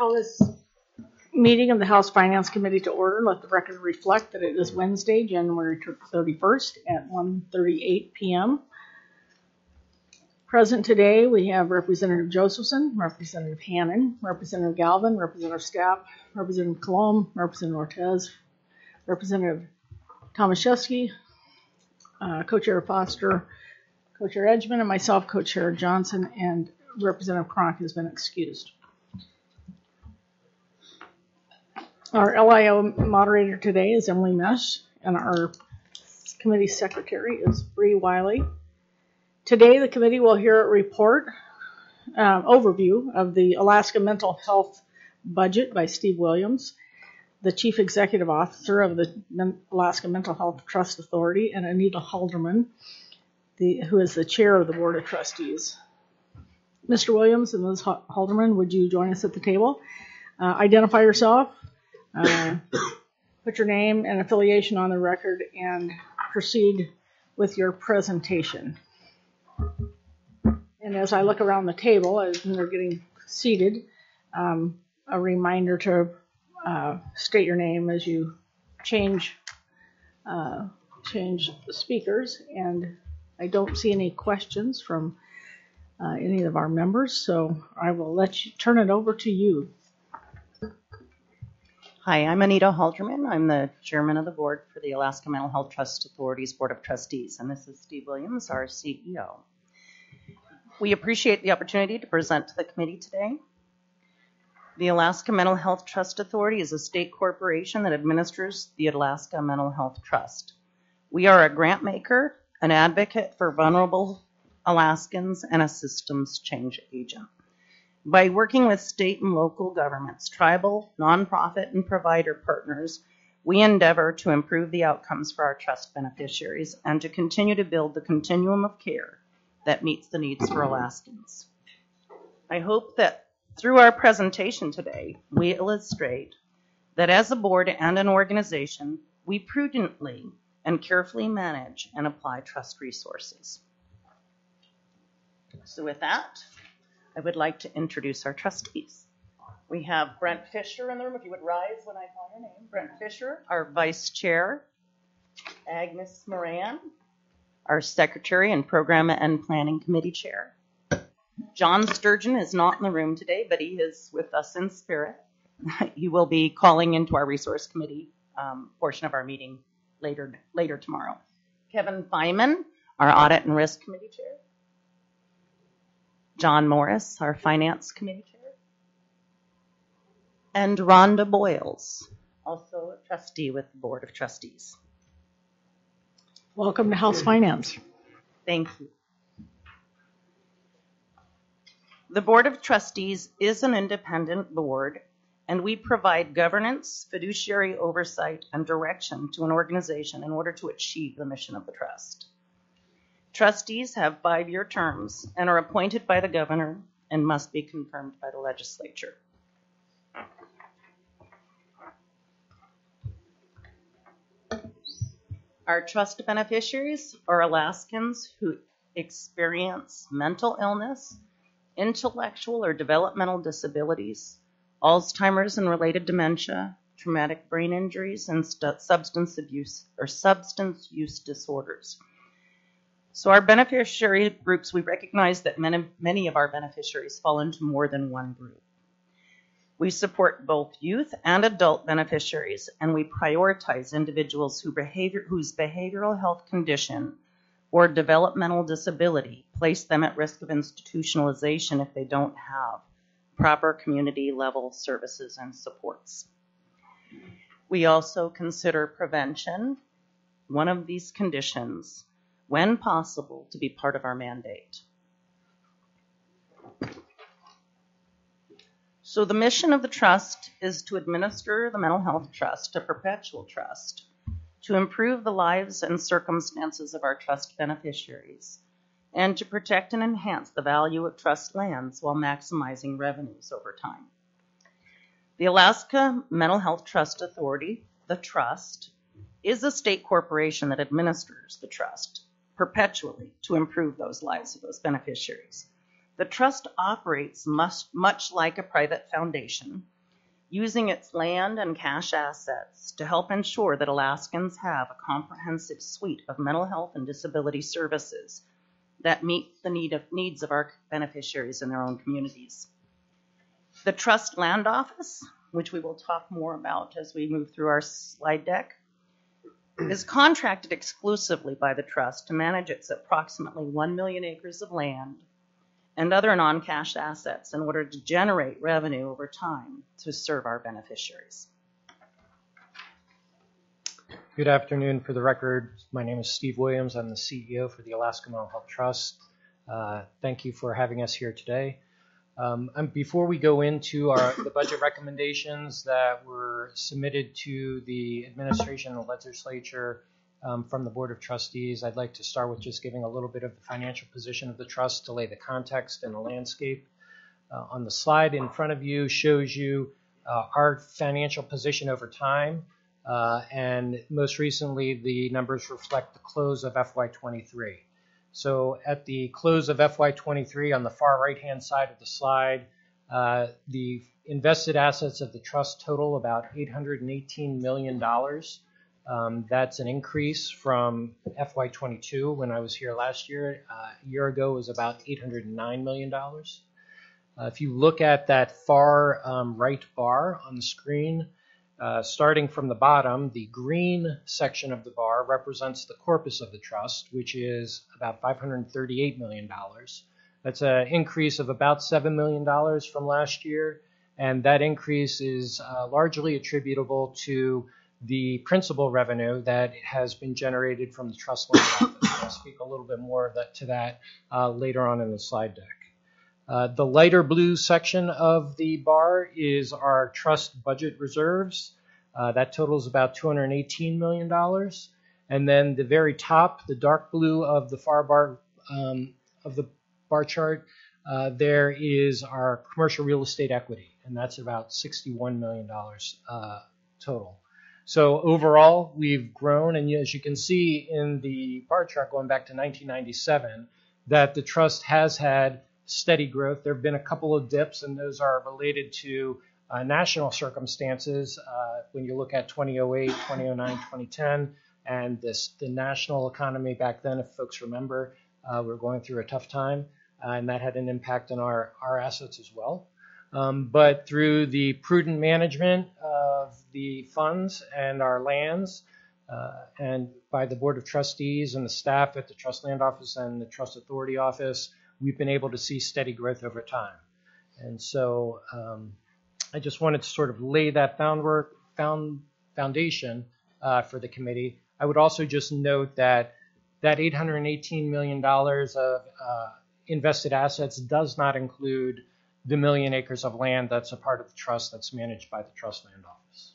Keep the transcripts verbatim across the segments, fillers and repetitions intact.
call this meeting of the House Finance Committee to order. Let the record reflect that it is Wednesday, January thirty-first at one thirty-eight p.m. Present today, we have Representative Josephson, Representative Hannon, Representative Galvin, Representative Stapp, Representative Colom, Representative Ortez, Representative Tomaszewski, uh, Co-Chair Foster, Co-Chair Edgman, and myself, Co-Chair Johnson, and Representative Cronk has been excused. Our L I O moderator today is Emily Mesh, and our committee secretary is Bree Wiley. Today, the committee will hear a report uh, overview of the Alaska Mental Health Budget by Steve Williams, the Chief Executive Officer of the Alaska Mental Health Trust Authority, and Anita Halderman, the, who is the chair of the Board of Trustees. Mister Williams and Miz Halderman, would you join us at the table? Uh, identify yourself, uh, put your name and affiliation on the record, and proceed with your presentation. And as I look around the table, as they're getting seated, um, a reminder to uh, state your name as you change uh, change the speakers. And I don't see any questions from uh, any of our members, so I will let you turn it over to you. Hi, I'm Anita Halderman. I'm the chairman of the board for the Alaska Mental Health Trust Authority's Board of Trustees, and this is Steve Williams, our C E O. We appreciate the opportunity to present to the committee today. The Alaska Mental Health Trust Authority is a state corporation that administers the Alaska Mental Health Trust. We are a grant maker, an advocate for vulnerable Alaskans, and a systems change agent. By working with state and local governments, tribal, nonprofit, and provider partners, we endeavor to improve the outcomes for our trust beneficiaries and to continue to build the continuum of care that meets the needs for Alaskans. I hope that through our presentation today, we illustrate that as a board and an organization, we prudently and carefully manage and apply trust resources. So with that, I would like to introduce our trustees. We have Brent Fisher in the room. If you would rise when I call your name. Brent Fisher, our vice chair. Agnes Moran, our secretary and program and planning committee chair. John Sturgeon is not in the room today, but he is with us in spirit. He will be calling into our resource committee um, portion of our meeting later, later tomorrow. Kevin Feynman, our audit and risk committee chair. John Morris, our finance committee chair. And Rhonda Boyles, also a trustee with the Board of Trustees. Welcome to House Finance. Thank you. The Board of Trustees is an independent board, and we provide governance, fiduciary oversight, and direction to an organization in order to achieve the mission of the trust. Trustees have five-year terms and are appointed by the governor and must be confirmed by the legislature. Our trust beneficiaries are Alaskans who experience mental illness, intellectual or developmental disabilities, Alzheimer's and related dementia, traumatic brain injuries, and st- substance abuse or substance use disorders. So our beneficiary groups, we recognize that many, many of our beneficiaries fall into more than one group. We support both youth and adult beneficiaries, and we prioritize individuals who behavior, whose behavioral health condition or developmental disability place them at risk of institutionalization if they don't have proper community-level services and supports. We also consider prevention, one of these conditions, when possible, to be part of our mandate. So the mission of the trust is to administer the Mental Health Trust, a perpetual trust, to improve the lives and circumstances of our trust beneficiaries, and to protect and enhance the value of trust lands while maximizing revenues over time. The Alaska Mental Health Trust Authority, the trust, is a state corporation that administers the trust perpetually to improve those lives of those beneficiaries. The trust operates much, much like a private foundation, using its land and cash assets to help ensure that Alaskans have a comprehensive suite of mental health and disability services that meet the need of, needs of our beneficiaries in their own communities. The Trust Land Office, which we will talk more about as we move through our slide deck, is contracted exclusively by the Trust to manage its approximately one million acres of land and other non-cash assets in order to generate revenue over time to serve our beneficiaries. Good afternoon. For the record, my name is Steve Williams. I'm the C E O for the Alaska Mental Health Trust. Uh, thank you for having us here today. Um, and before we go into our, the budget recommendations that were submitted to the administration and the legislature um, from the Board of Trustees, I'd like to start with just giving a little bit of the financial position of the trust to lay the context and the landscape. Uh, on the slide in front of you shows you uh, our financial position over time, uh, and most recently the numbers reflect the close of F Y twenty-three. So at the close of F Y twenty-three, on the far right-hand side of the slide, uh, the invested assets of the trust total about eight hundred eighteen million dollars. Um, that's an increase from F Y twenty-two when I was here last year. Uh, a year ago it was about eight hundred nine million dollars. Uh, if you look at that far um, right bar on the screen, Uh, starting from the bottom, the green section of the bar represents the corpus of the trust, which is about five hundred thirty-eight million dollars. That's an increase of about seven million dollars from last year, and that increase is uh, largely attributable to the principal revenue that has been generated from the trust land office. I'll speak a little bit more of that, to that uh, later on in the slide deck. Uh, the lighter blue section of the bar is our trust budget reserves. Uh, that totals about two hundred eighteen million dollars. And then the very top, the dark blue of the far bar um, of the bar chart, uh, there is our commercial real estate equity, and that's about sixty-one million dollars uh, total. So overall, we've grown, and as you can see in the bar chart going back to nineteen ninety-seven, that the trust has had steady growth. There have been a couple of dips, and those are related to uh, national circumstances. Uh, when you look at twenty oh eight, twenty oh nine, twenty ten, and this the national economy back then, if folks remember, uh, we were going through a tough time, uh, and that had an impact on our, our assets as well. Um, but through the prudent management of the funds and our lands, uh, and by the Board of Trustees and the staff at the Trust Land Office and the Trust Authority Office, we've been able to see steady growth over time. And so um, I just wanted to sort of lay that foundwork, found foundation uh, for the committee. I would also just note that that eight hundred eighteen million dollars of uh, invested assets does not include the million acres of land that's a part of the trust that's managed by the Trust Land Office.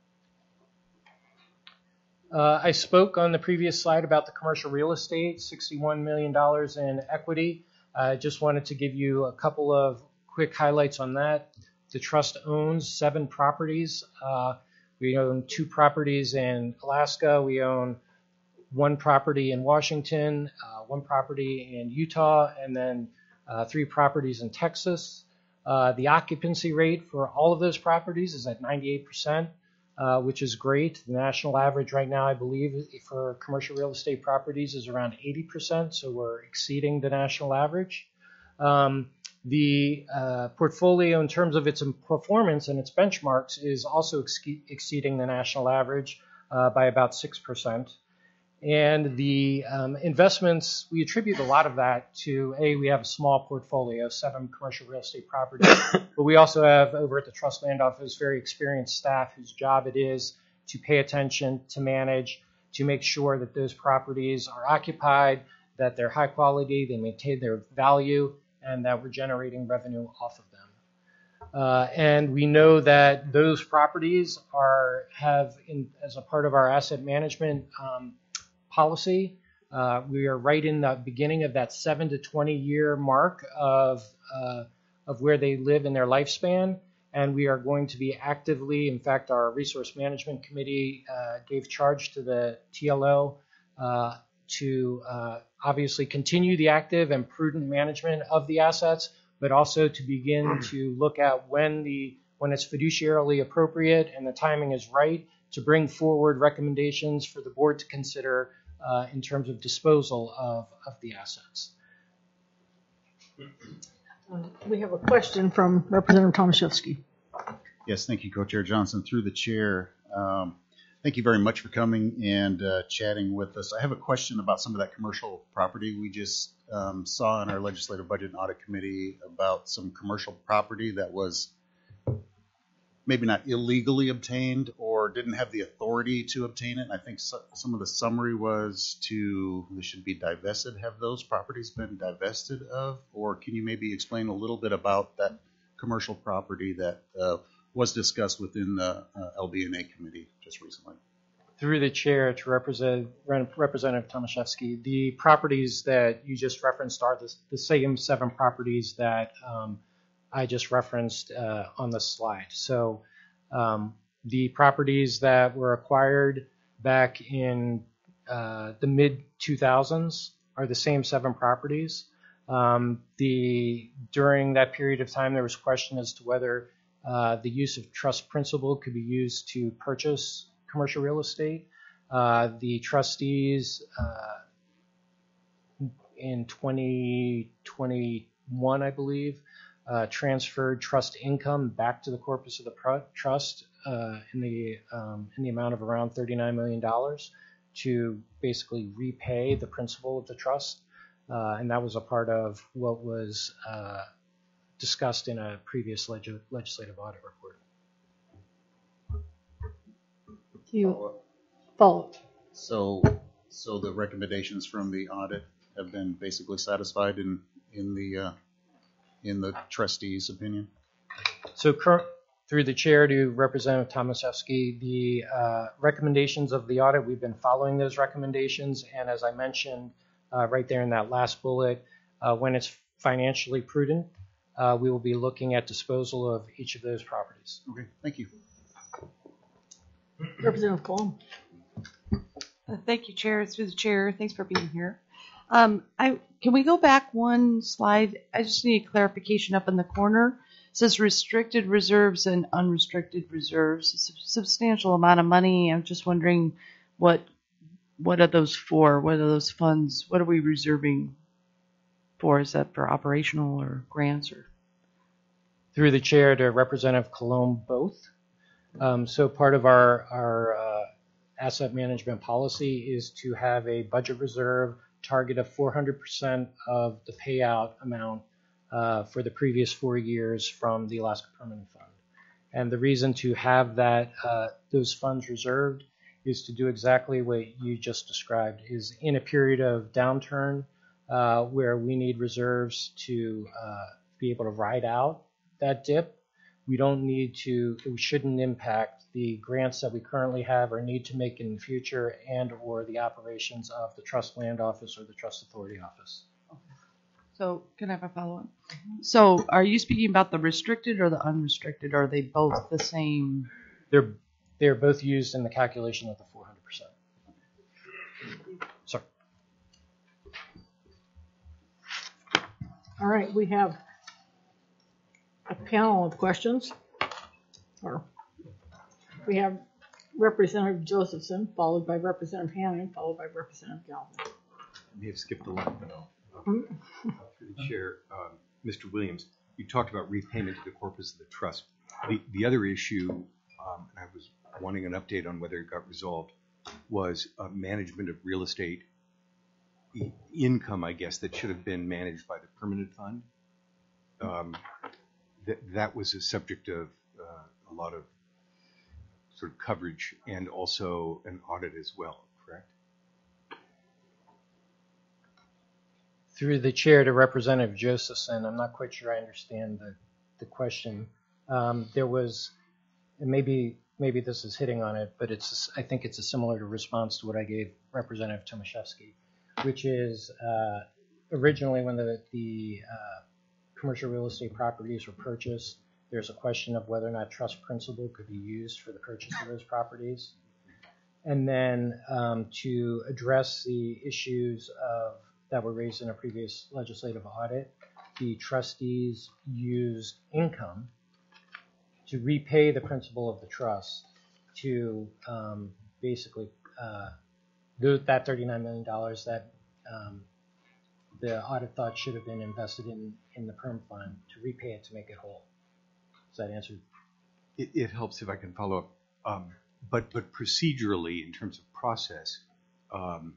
Uh, I spoke on the previous slide about the commercial real estate, sixty-one million dollars in equity. I uh, just wanted to give you a couple of quick highlights on that. The trust owns seven properties. Uh, we own two properties in Alaska. We own one property in Washington, uh, one property in Utah, and then uh, three properties in Texas. Uh, the occupancy rate for all of those properties is at ninety-eight percent, uh, which is great. The national average right now, I believe, for commercial real estate properties is around eighty percent, so we're exceeding the national average. Um, the uh, portfolio, in terms of its performance and its benchmarks, is also ex- exceeding the national average uh, by about six percent. And the um, investments, we attribute a lot of that to, A, we have a small portfolio, seven commercial real estate properties, but we also have over at the Trust Land Office very experienced staff whose job it is to pay attention, to manage, to make sure that those properties are occupied, that they're high quality, they maintain their value, and that we're generating revenue off of them. Uh, and we know that those properties are have, in, as a part of our asset management um, policy, uh, we are right in the beginning of that seven to twenty year mark of uh, of where they live in their lifespan, and we are going to be actively, in fact, our resource management committee uh, gave charge to the T L O uh, to uh, obviously continue the active and prudent management of the assets, but also to begin to look at when the when it's fiduciarily appropriate and the timing is right to bring forward recommendations for the board to consider uh, in terms of disposal of, of the assets. Uh, we have a question from Representative Tomaszewski. Yes, thank you, Co-Chair Johnson. Through the chair, um, thank you very much for coming and uh, chatting with us. I have a question about some of that commercial property we just um, saw in our Legislative Budget and Audit Committee about some commercial property that was maybe not illegally obtained or didn't have the authority to obtain it. And I think so, some of the summary was to, they should be divested. Have those properties been divested of? Or can you maybe explain a little bit about that commercial property that uh, was discussed within the uh, L B N A committee just recently? Through the chair to represent, Representative Tomaszewski, the properties that you just referenced are the, the same seven properties that um, I just referenced uh, on the slide. So um, the properties that were acquired back in uh, the mid two thousands are the same seven properties. Um, the during that period of time, there was question as to whether uh, the use of trust principal could be used to purchase commercial real estate. Uh, the trustees uh, in twenty twenty-one, I believe, Uh, transferred trust income back to the corpus of the pro- trust uh, in the um, in the amount of around thirty-nine million dollars to basically repay the principal of the trust, uh, and that was a part of what was uh, discussed in a previous leg- legislative audit report. You follow. So, so the recommendations from the audit have been basically satisfied in in the uh, in the trustees' opinion? So cur- through the chair to Representative Tomaszewski, the uh, recommendations of the audit, we've been following those recommendations. And as I mentioned uh, right there in that last bullet, uh, when it's financially prudent, uh, we will be looking at disposal of each of those properties. Okay, thank you. Representative Colon. Uh, Thank you, Chair. Through the chair, thanks for being here. Um, I can we go back one slide? I just need clarification up in the corner. It says restricted reserves and unrestricted reserves. It's a substantial amount of money. I'm just wondering what what are those for? What are those funds? What are we reserving for? Is that for operational or grants or? Through the chair to Representative Colon, both. Um, so part of our, our uh, asset management policy is to have a budget reserve target of four hundred percent of the payout amount uh, for the previous four years from the Alaska Permanent Fund. And the reason to have that uh, those funds reserved is to do exactly what you just described, is in a period of downturn uh, where we need reserves to uh, be able to ride out that dip. We don't need to, we shouldn't impact the grants that we currently have or need to make in the future and or the operations of the Trust Land Office or the Trust Authority Office. So can I have a follow-up? So are you speaking about the restricted or the unrestricted? Or are they both the same? They're, they're both used in the calculation of the four hundred percent. Sorry. All right, we have a panel of questions. Or we have Representative Josephson, followed by Representative Hannon, followed by Representative Galvin. I may have skipped a line, though. Through the chair, um, Mister Williams, you talked about repayment to the corpus of the trust. The, the other issue, um, and I was wanting an update on whether it got resolved, was uh, management of real estate e- income, I guess, that should have been managed by the permanent fund. Um, that, that was a subject of uh, a lot of sort of coverage and also an audit as well, correct? Through the chair to Representative Josephson, I'm not quite sure I understand the, the question. Um, there was, and maybe maybe this is hitting on it, but it's I think it's a similar response to what I gave Representative Tomaszewski, which is uh, originally when the, the uh, commercial real estate properties were purchased, there's a question of whether or not trust principal could be used for the purchase of those properties. And then um, to address the issues of, that were raised in a previous legislative audit, the trustees used income to repay the principal of the trust to um, basically uh, do that thirty-nine million dollars that um, the audit thought should have been invested in, in the perm fund to repay it to make it whole. Does that answer? It, it helps if I can follow up. Um, but but procedurally, in terms of process, um,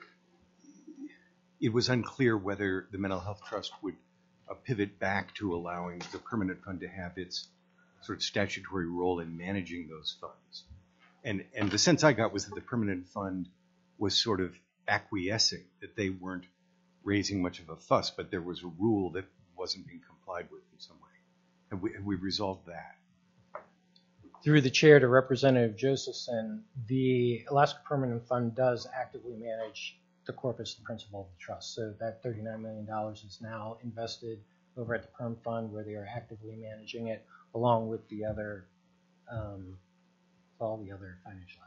it was unclear whether the mental health trust would uh, pivot back to allowing the permanent fund to have its sort of statutory role in managing those funds. And and the sense I got was that the permanent fund was sort of acquiescing, that they weren't raising much of a fuss, but there was a rule that wasn't being complied with in some way. Have we, have we resolved that? Through the chair to Representative Josephson, the Alaska Permanent Fund does actively manage the corpus, the principal of the trust. So that thirty-nine million dollars is now invested over at the Perm Fund, where they are actively managing it, along with the other, um, all the other financial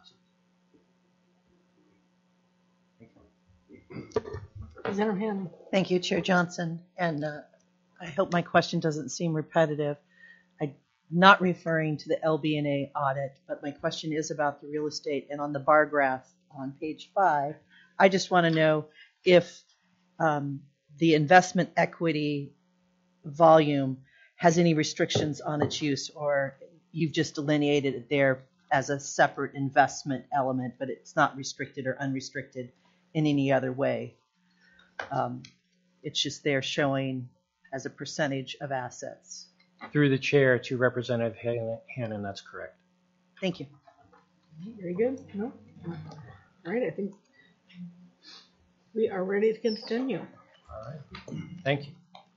assets. Representative Hannon. Thank you, Chair Johnson. And uh, I hope my question doesn't seem repetitive. I'm not referring to the L B N A audit, but my question is about the real estate. And on the bar graph on page five, I just want to know if um, the investment equity volume has any restrictions on its use, or you've just delineated it there as a separate investment element, but it's not restricted or unrestricted in any other way. Um, it's just there showing as a percentage of assets. Through the chair to Representative Hannon, that's correct. Thank you. Very good. No? All right, I think we are ready to continue. All right. Thank you.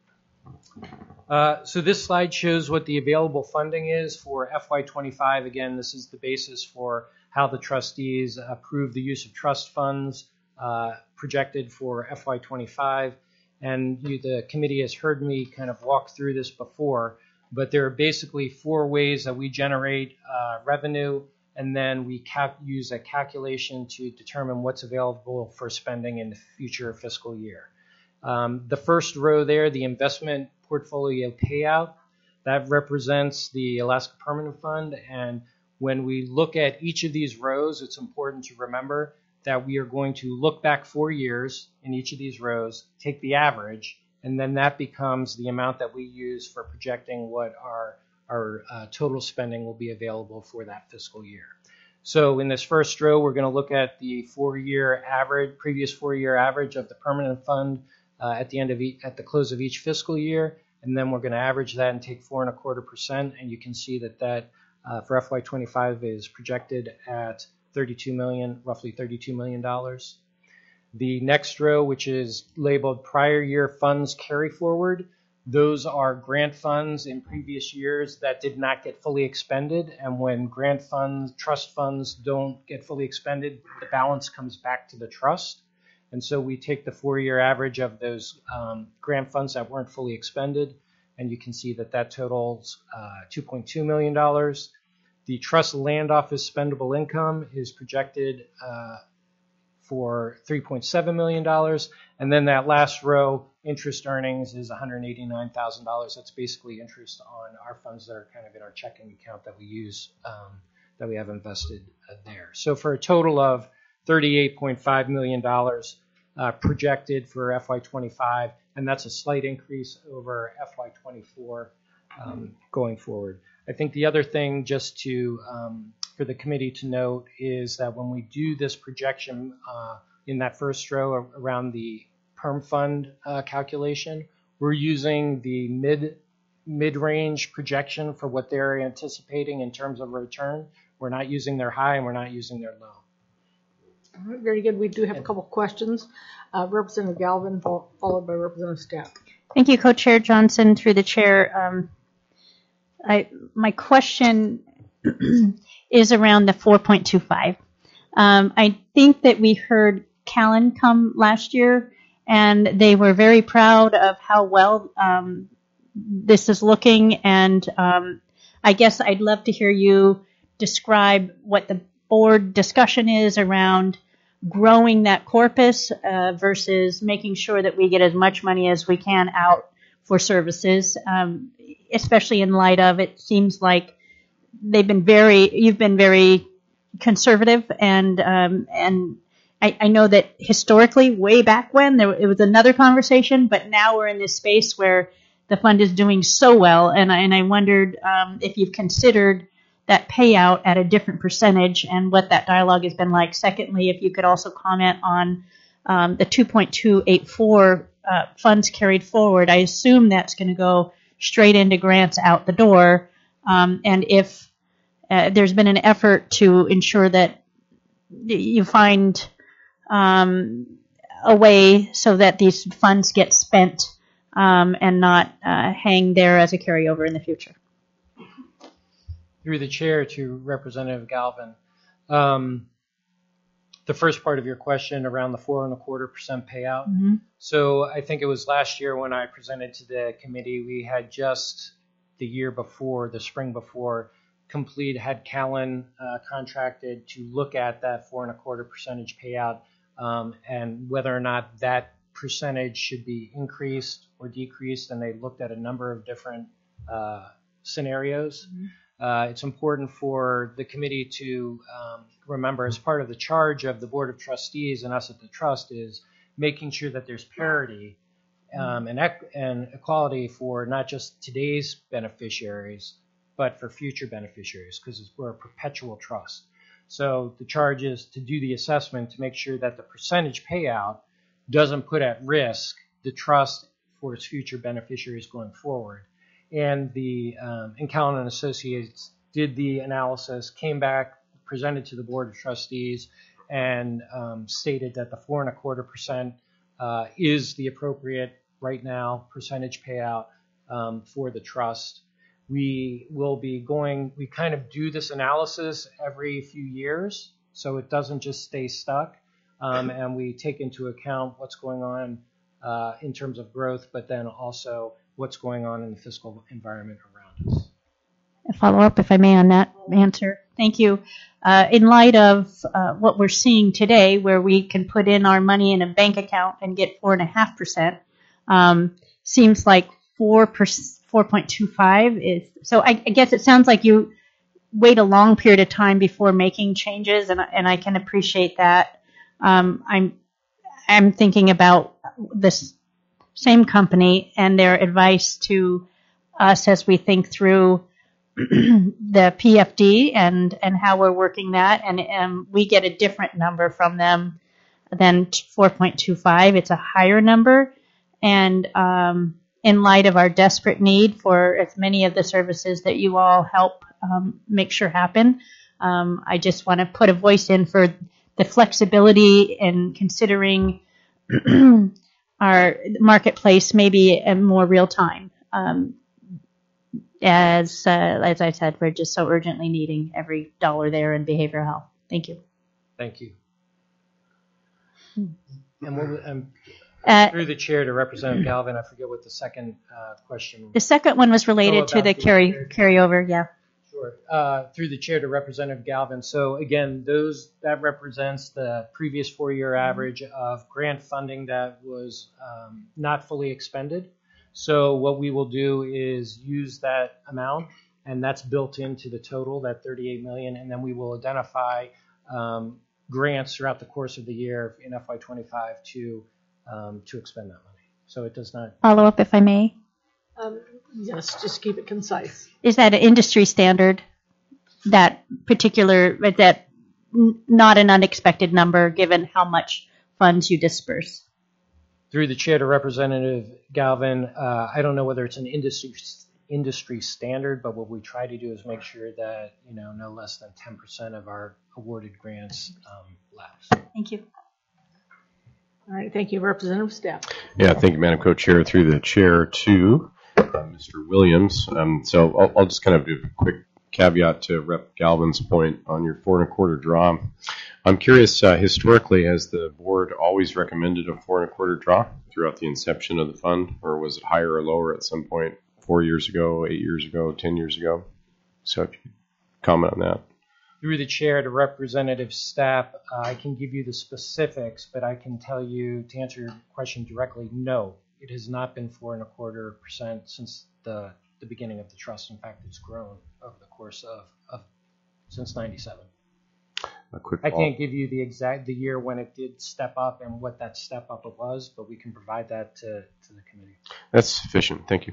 Uh, so this slide shows what the available funding is for F Y twenty-five. Again, this is the basis for how the trustees approve the use of trust funds uh, projected for F Y twenty-five. And you, the committee has heard me kind of walk through this before, but there are basically four ways that we generate uh, revenue, and then we cal- use a calculation to determine what's available for spending in the future fiscal year. Um, the first row there, the investment portfolio payout, that represents the Alaska Permanent Fund. And when we look at each of these rows, it's important to remember that we are going to look back four years in each of these rows, take the average, and then that becomes the amount that we use for projecting what our, our uh, total spending will be available for that fiscal year. So in this first row, we're going to look at the four-year average, previous four-year average of the permanent fund uh, at the end of each, at the close of each fiscal year, and then we're going to average that and take four and a quarter percent, and you can see that that uh, for F Y twenty-five is projected at thirty-two million, roughly thirty-two million dollars. The next row, which is labeled prior year funds carry forward, those are grant funds in previous years that did not get fully expended. And when grant funds, trust funds don't get fully expended, the balance comes back to the trust. And so we take the four-year average of those um, grant funds that weren't fully expended, and you can see that that totals uh, two point two million dollars. The trust land office spendable income is projected uh, for three point seven million dollars. And then that last row, interest earnings, is one hundred eighty-nine thousand dollars. That's basically interest on our funds that are kind of in our checking account that we use, um, that we have invested uh, there. So for a total of thirty-eight point five million dollars uh, projected for F Y twenty-five, and that's a slight increase over F Y twenty-four um, going forward. I think the other thing just to um, for the committee to note is that when we do this projection uh, in that first row around the perm fund uh, calculation, we're using the mid mid-range projection for what they're anticipating in terms of return. We're not using their high and we're not using their low. All right, very good. We do have a couple of questions. Uh, Representative Galvin, fo- followed by Representative Stapp. Thank you, Co-Chair Johnson. Through the chair, um, I, my question is around the four point two five. Um, I think that we heard Callan come last year, and they were very proud of how well um, this is looking. And um, I guess I'd love to hear you describe what the board discussion is around growing that corpus uh, versus making sure that we get as much money as we can out for services, um, especially in light of it seems like they've been very, you've been very conservative, and um, and I, I know that historically, way back when, there it was another conversation, but now we're in this space where the fund is doing so well, and I, and I wondered um, if you've considered that payout at a different percentage and what that dialogue has been like. Secondly, if you could also comment on um, the two point two eight four uh, funds carried forward. I assume that's going to go straight into grants out the door, um, and if uh, there's been an effort to ensure that you find um, a way so that these funds get spent um, and not uh, hang there as a carryover in the future. Through the chair to Representative Galvin. Um, the first part of your question around the four and a quarter percent payout. Mm-hmm. So I think it was last year when I presented to the committee, we had just the year before, the spring before, complete, had Callan uh, contracted to look at that four and a quarter percentage payout um, and whether or not that percentage should be increased or decreased. And they looked at a number of different uh, scenarios. Mm-hmm. Uh, it's important for the committee to um, remember, as part of the charge of the Board of Trustees and us at the Trust, is making sure that there's parity um, and, ec- and equality for not just today's beneficiaries, but for future beneficiaries, because we're a perpetual trust. So the charge is to do the assessment to make sure that the percentage payout doesn't put at risk the trust for its future beneficiaries going forward. And the um, and Callan and Associates did the analysis, came back, presented to the Board of Trustees, and um, stated that the four and a quarter percent uh, is the appropriate right now percentage payout um, for the trust. We will be going. We kind of do this analysis every few years, so it doesn't just stay stuck, um, and we take into account what's going on uh, in terms of growth, but then also what's going on in the fiscal environment around us. A follow up, if I may, on that answer. Thank you. Uh, in light of uh, what we're seeing today, where we can put in our money in a bank account and get four and a half percent, um, seems like four four point two five is. So I, I guess it sounds like you wait a long period of time before making changes, and and I can appreciate that. Um, I'm I'm thinking about this same company and their advice to us as we think through the P F D and, and how we're working that. And um, we get a different number from them than four point two five. It's a higher number. And um, in light of our desperate need for as many of the services that you all help um, make sure happen, um, I just want to put a voice in for the flexibility in considering our marketplace maybe in more real time. Um, as uh, as I said, we're just so urgently needing every dollar there in behavioral health. Thank you. Thank you. And what was, um, Uh, through the chair to Representative Galvin, I forget what the second uh, question. the second one was related Oh, to the about the carry carry- carryover. Yeah. Sure. Uh, through the chair to Representative Galvin. So again, those that represents the previous four-year average of grant funding that was um, not fully expended. So what we will do is use that amount, and that's built into the total, that thirty-eight million dollars, and then we will identify um, grants throughout the course of the year in F Y twenty-five to um, to expend that money. So it does not. Follow up, if I may. Um, yes, just keep it concise. Is that an industry standard? That particular, that n- not an unexpected number given how much funds you disperse. Through the chair to Representative Galvin, uh, I don't know whether it's an industry industry standard, but what we try to do is make sure that you know no less than ten percent of our awarded grants um, lapse. Thank you. All right, thank you, Representative Staff. Yeah, thank you, Madam Co-Chair. Through the chair to uh, Mister Williams. Um, so I'll, I'll just kind of do a quick caveat to Rep Galvin's point on your four and a quarter draw. I'm curious, uh, historically, has the board always recommended a four and a quarter draw throughout the inception of the fund, or was it higher or lower at some point four years ago, eight years ago, ten years ago? So if you could comment on that. through the chair to representative staff, uh, I can give you the specifics, but I can tell you, to answer your question directly, no, it has not been four and a quarter percent since the, the beginning of the trust. In fact, it's grown over the course of, of since ninety-seven. A quick I follow- can't give you the exact the year when it did step up and what that step up was, but we can provide that to, to the committee. That's sufficient. Thank you.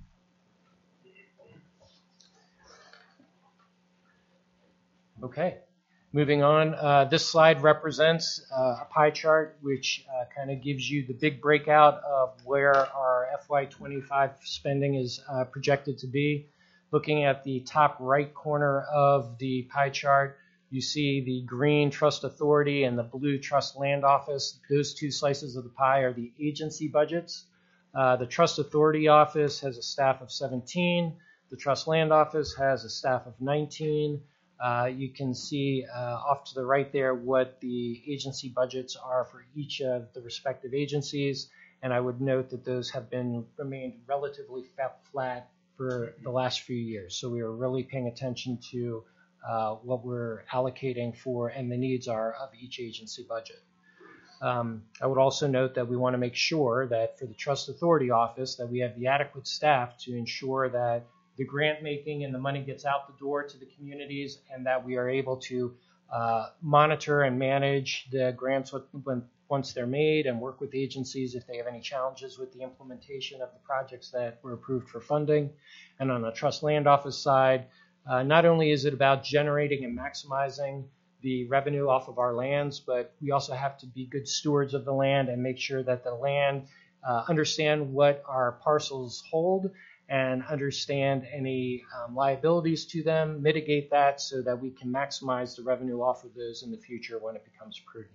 Okay, moving on. Uh, this slide represents uh, a pie chart which uh, kind of gives you the big breakout of where our F Y twenty-five spending is uh, projected to be. Looking at the top right corner of the pie chart, you see the green Trust Authority and the blue Trust Land Office. Those two slices of the pie are the agency budgets. Uh, the Trust Authority Office has a staff of seventeen. The Trust Land Office has a staff of nineteen. Uh, you can see uh, off to the right there what the agency budgets are for each of the respective agencies, and I would note that those have been remained relatively flat for the last few years. So we are really paying attention to uh, what we're allocating for and the needs are of each agency budget. Um, I would also note that we want to make sure that for the Trust Authority Office that we have the adequate staff to ensure that the grant making and the money gets out the door to the communities, and that we are able to uh, monitor and manage the grants when, once they're made, and work with agencies if they have any challenges with the implementation of the projects that were approved for funding. And on the Trust Land Office side, uh, not only is it about generating and maximizing the revenue off of our lands, but we also have to be good stewards of the land and make sure that the land uh, understand what our parcels hold and understand any um, liabilities to them, mitigate that so that we can maximize the revenue off of those in the future when it becomes prudent.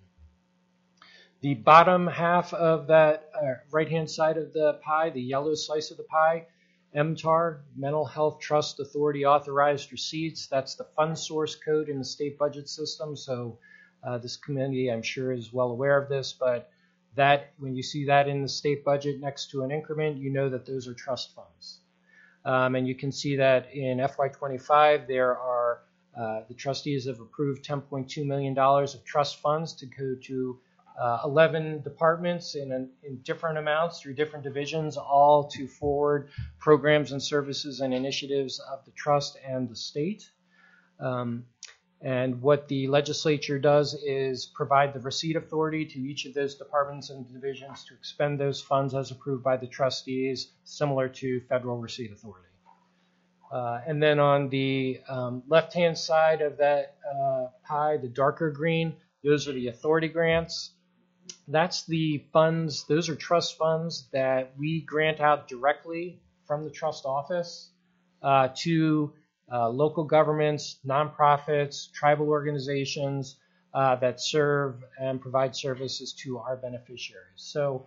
The bottom half of that uh, right-hand side of the pie, the yellow slice of the pie, M T A R, Mental Health Trust Authority Authorized Receipts. That's the fund source code in the state budget system. So uh, this committee, I'm sure, is well aware of this, but that when you see that in the state budget next to an increment, you know that those are trust funds. Um, and you can see that in F Y twenty-five, there are, uh, the trustees have approved ten point two million dollars of trust funds to go to uh, eleven departments in, an, in different amounts through different divisions, all to forward programs and services and initiatives of the trust and the state. Um, And what the legislature does is provide the receipt authority to each of those departments and divisions to expend those funds as approved by the trustees, similar to federal receipt authority. Uh, and then on the um, left-hand side of that uh, pie, the darker green, those are the authority grants. That's the funds, those are trust funds that we grant out directly from the trust office uh, to Uh, local governments, nonprofits, tribal organizations uh, that serve and provide services to our beneficiaries. So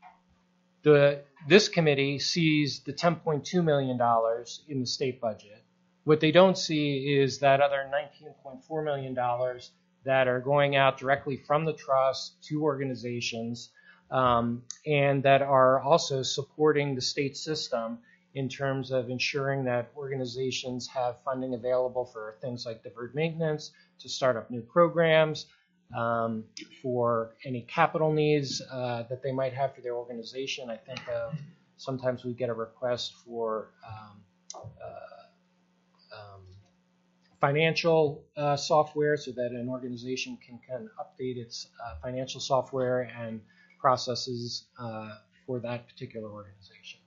the this committee sees the ten point two million dollars in the state budget. What they don't see is that other nineteen point four million dollars that are going out directly from the trust to organizations um, and that are also supporting the state system in terms of ensuring that organizations have funding available for things like deferred maintenance, to start up new programs, um, for any capital needs uh, that they might have for their organization. I think of sometimes we get a request for um, uh, um, financial uh, software so that an organization can, can update its uh, financial software and processes uh, for that particular organization.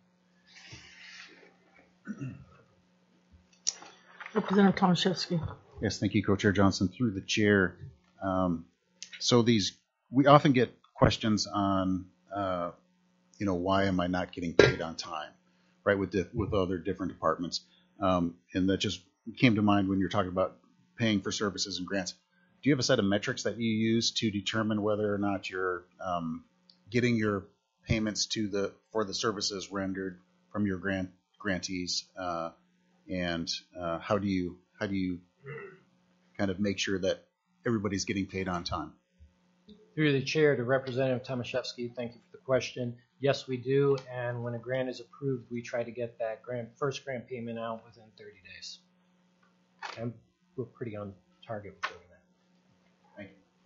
Representative Tomaszewski. Yes, thank you, Co-Chair Johnson. Through the chair. Um, so these, we often get questions on, uh, you know, why am I not getting paid on time, right? With the, with other different departments, um, and that just came to mind when you're talking about paying for services and grants. Do you have a set of metrics that you use to determine whether or not you're um, getting your payments to the for the services rendered from your grant grantees, uh, and uh, how do you how do you kind of make sure that everybody's getting paid on time? Through the chair to Representative Tomaszewski, thank you for the question. Yes, we do, and when a grant is approved, we try to get that grant first grant payment out within thirty days. And we're pretty on target with doing that. Thank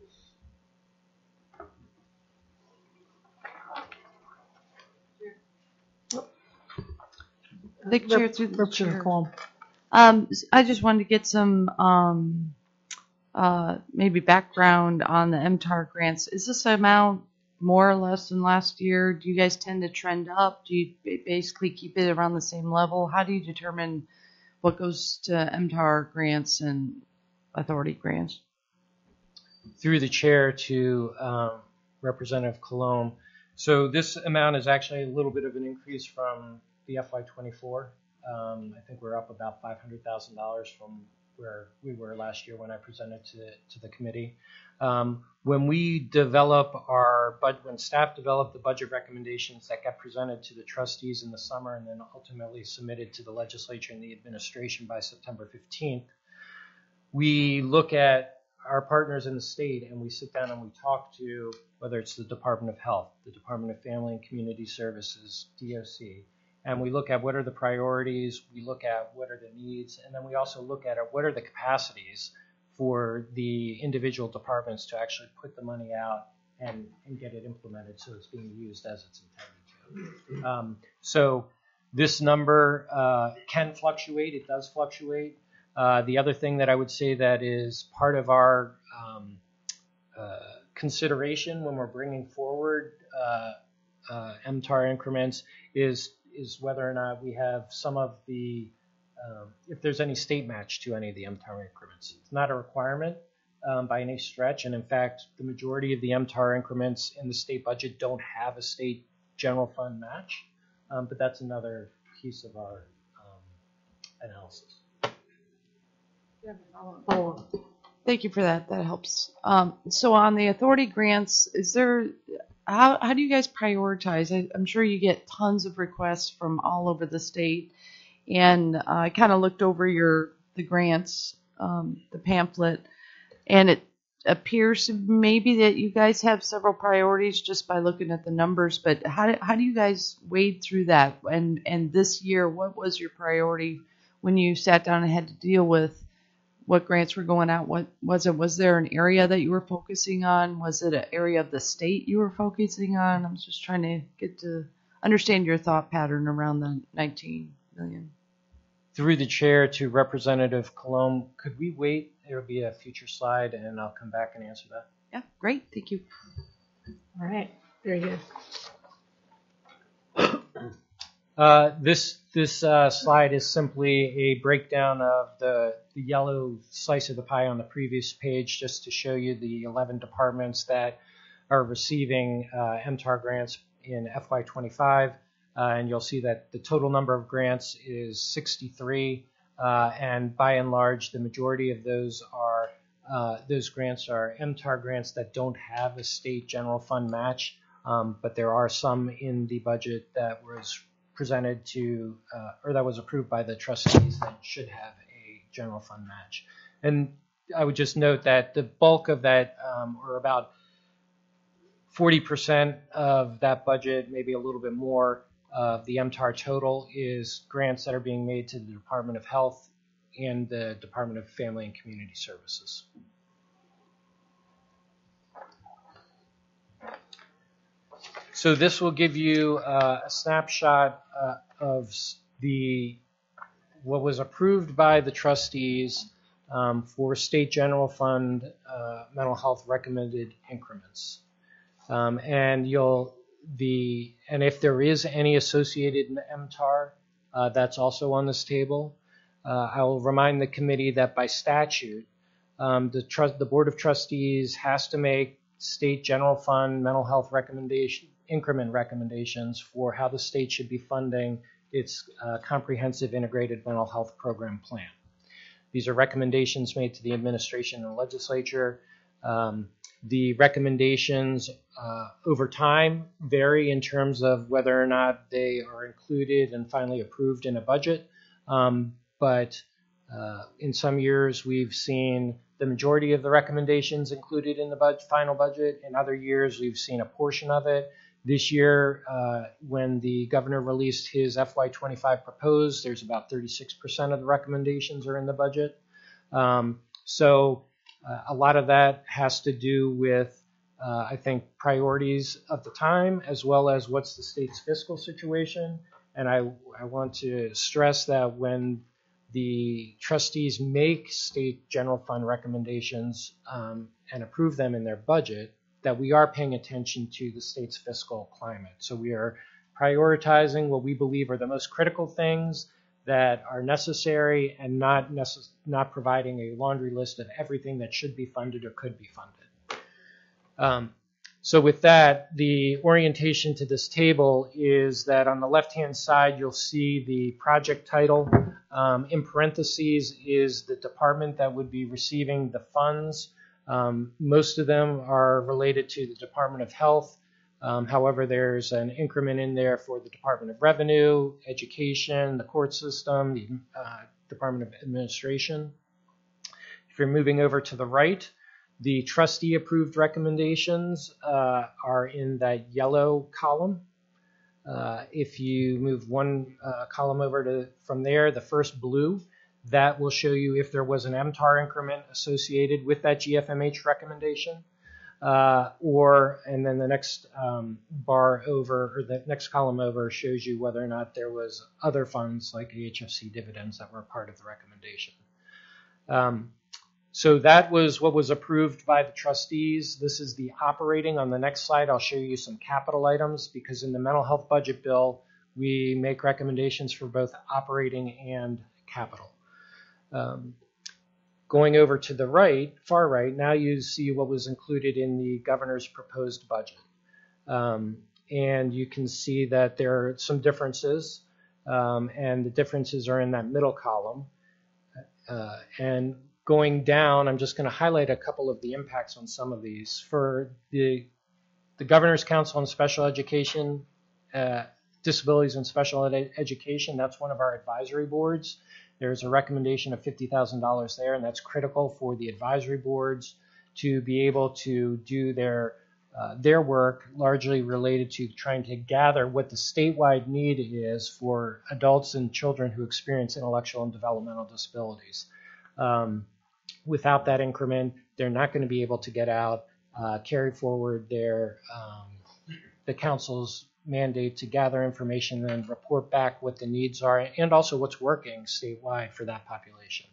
you. Thank you, Chair, through the Representative chair. Colon. Um, I just wanted to get some um, uh, maybe background on the M T A R grants. Is this amount more or less than last year? Do you guys tend to trend up? Do you ba- basically keep it around the same level? How do you determine what goes to M T A R grants and authority grants? Through the chair to um, Representative Colon. So this amount is actually a little bit of an increase from the F Y twenty-four. Um, I think we're up about five hundred thousand dollars from where we were last year when I presented to, to the committee. Um, when we develop our budget, when staff develop the budget recommendations that get presented to the trustees in the summer and then ultimately submitted to the legislature and the administration by September fifteenth, we look at our partners in the state and we sit down and we talk to, whether it's the Department of Health, the Department of Family and Community Services, D O C, and we look at what are the priorities, we look at what are the needs, and then we also look at what are the capacities for the individual departments to actually put the money out and, and get it implemented so it's being used as it's intended to. Um, so this number uh, can fluctuate, it does fluctuate. Uh, the other thing that I would say that is part of our um, uh, consideration when we're bringing forward uh, uh, M T A R increments is is whether or not we have some of the, um, if there's any state match to any of the M T A R increments. It's not a requirement um, by any stretch, and in fact, the majority of the M T A R increments in the state budget don't have a state general fund match, um, but that's another piece of our um, analysis. Thank you for that. That helps. Um, so on the authority grants, is there, how, how do you guys prioritize? I, I'm sure you get tons of requests from all over the state. And uh, I kind of looked over your, the grants, um, the pamphlet, and it appears maybe that you guys have several priorities just by looking at the numbers, but how do, how do you guys wade through that? And, and this year, what was your priority when you sat down and had to deal with what grants were going out? What was it? Was there an area that you were focusing on? Was it an area of the state you were focusing on? I was just trying to get to understand your thought pattern around the nineteen million. Through the chair to Representative Colon, could we wait? There will be a future slide, and I'll come back and answer that. Yeah, great. Thank you. All right, very good. Uh, this this uh, slide is simply a breakdown of the, the yellow slice of the pie on the previous page, just to show you the eleven departments that are receiving uh, M T A R grants in F Y twenty-five. Uh, and you'll see that the total number of grants is sixty-three, uh, and by and large, the majority of those are uh, those grants are M T A R grants that don't have a state general fund match, um, but there are some in the budget that was presented to, uh, or that was approved by the trustees that should have a general fund match. And I would just note that the bulk of that, um, or about forty percent of that budget, maybe a little bit more, of uh, the M T A R total is grants that are being made to the Department of Health and the Department of Family and Community Services. So this will give you uh, a snapshot uh, of the what was approved by the trustees um, for state general fund uh, mental health recommended increments, um, and you'll the and if there is any associated M T A R, uh, that's also on this table. Uh, I will remind the committee that by statute, um, the trust the Board of Trustees has to make state general fund mental health recommendation increment recommendations for how the state should be funding its uh, comprehensive integrated mental health program plan. These are recommendations made to the administration and legislature. Um, the recommendations uh, over time vary in terms of whether or not they are included and finally approved in a budget. Um, but uh, in some years, we've seen the majority of the recommendations included in the bud- final budget. In other years, we've seen a portion of it. This year, uh, when the governor released his F Y twenty-five proposed, there's about thirty-six percent of the recommendations are in the budget. Um, So uh, a lot of that has to do with, uh, I think, priorities of the time, as well as what's the state's fiscal situation. And I, I want to stress that when the trustees make state general fund recommendations um, and approve them in their budget, that we are paying attention to the state's fiscal climate. So we are prioritizing what we believe are the most critical things that are necessary and not necess- not providing a laundry list of everything that should be funded or could be funded. Um, so with that, the orientation to this table is that on the left-hand side, you'll see the project title. Um, in parentheses is the department that would be receiving the funds. Um, most of them are related to the Department of Health. Um, however, there's an increment in there for the Department of Revenue, Education, the court system, the uh, Department of Administration. If you're moving over to the right, the trustee-approved recommendations uh, are in that yellow column. Uh, if you move one uh, column over to from there, the first blue, that will show you if there was an M T A R increment associated with that G F M H recommendation. Uh, or, and then the next um, bar over, or the next column over shows you whether or not there was other funds like A H F C dividends that were part of the recommendation. Um, so that was what was approved by the trustees. This is the operating. On the next slide, I'll show you some capital items, because in the mental health budget bill, we make recommendations for both operating and capital. Um, Going over to the right, far right, now you see what was included in the governor's proposed budget. Um, and you can see that there are some differences, um, and the differences are in that middle column. Uh, and going down, I'm just going to highlight a couple of the impacts on some of these. For the, the Governor's Council on Special Education, uh, Disabilities and Special Ed- Education, that's one of our advisory boards. There's a recommendation of fifty thousand dollars there, and that's critical for the advisory boards to be able to do their uh, their work, largely related to trying to gather what the statewide need is for adults and children who experience intellectual and developmental disabilities. Um, without that increment, they're not going to be able to get out, uh, carry forward their um, the council's mandate to gather information and report back what the needs are and also what's working statewide for that population.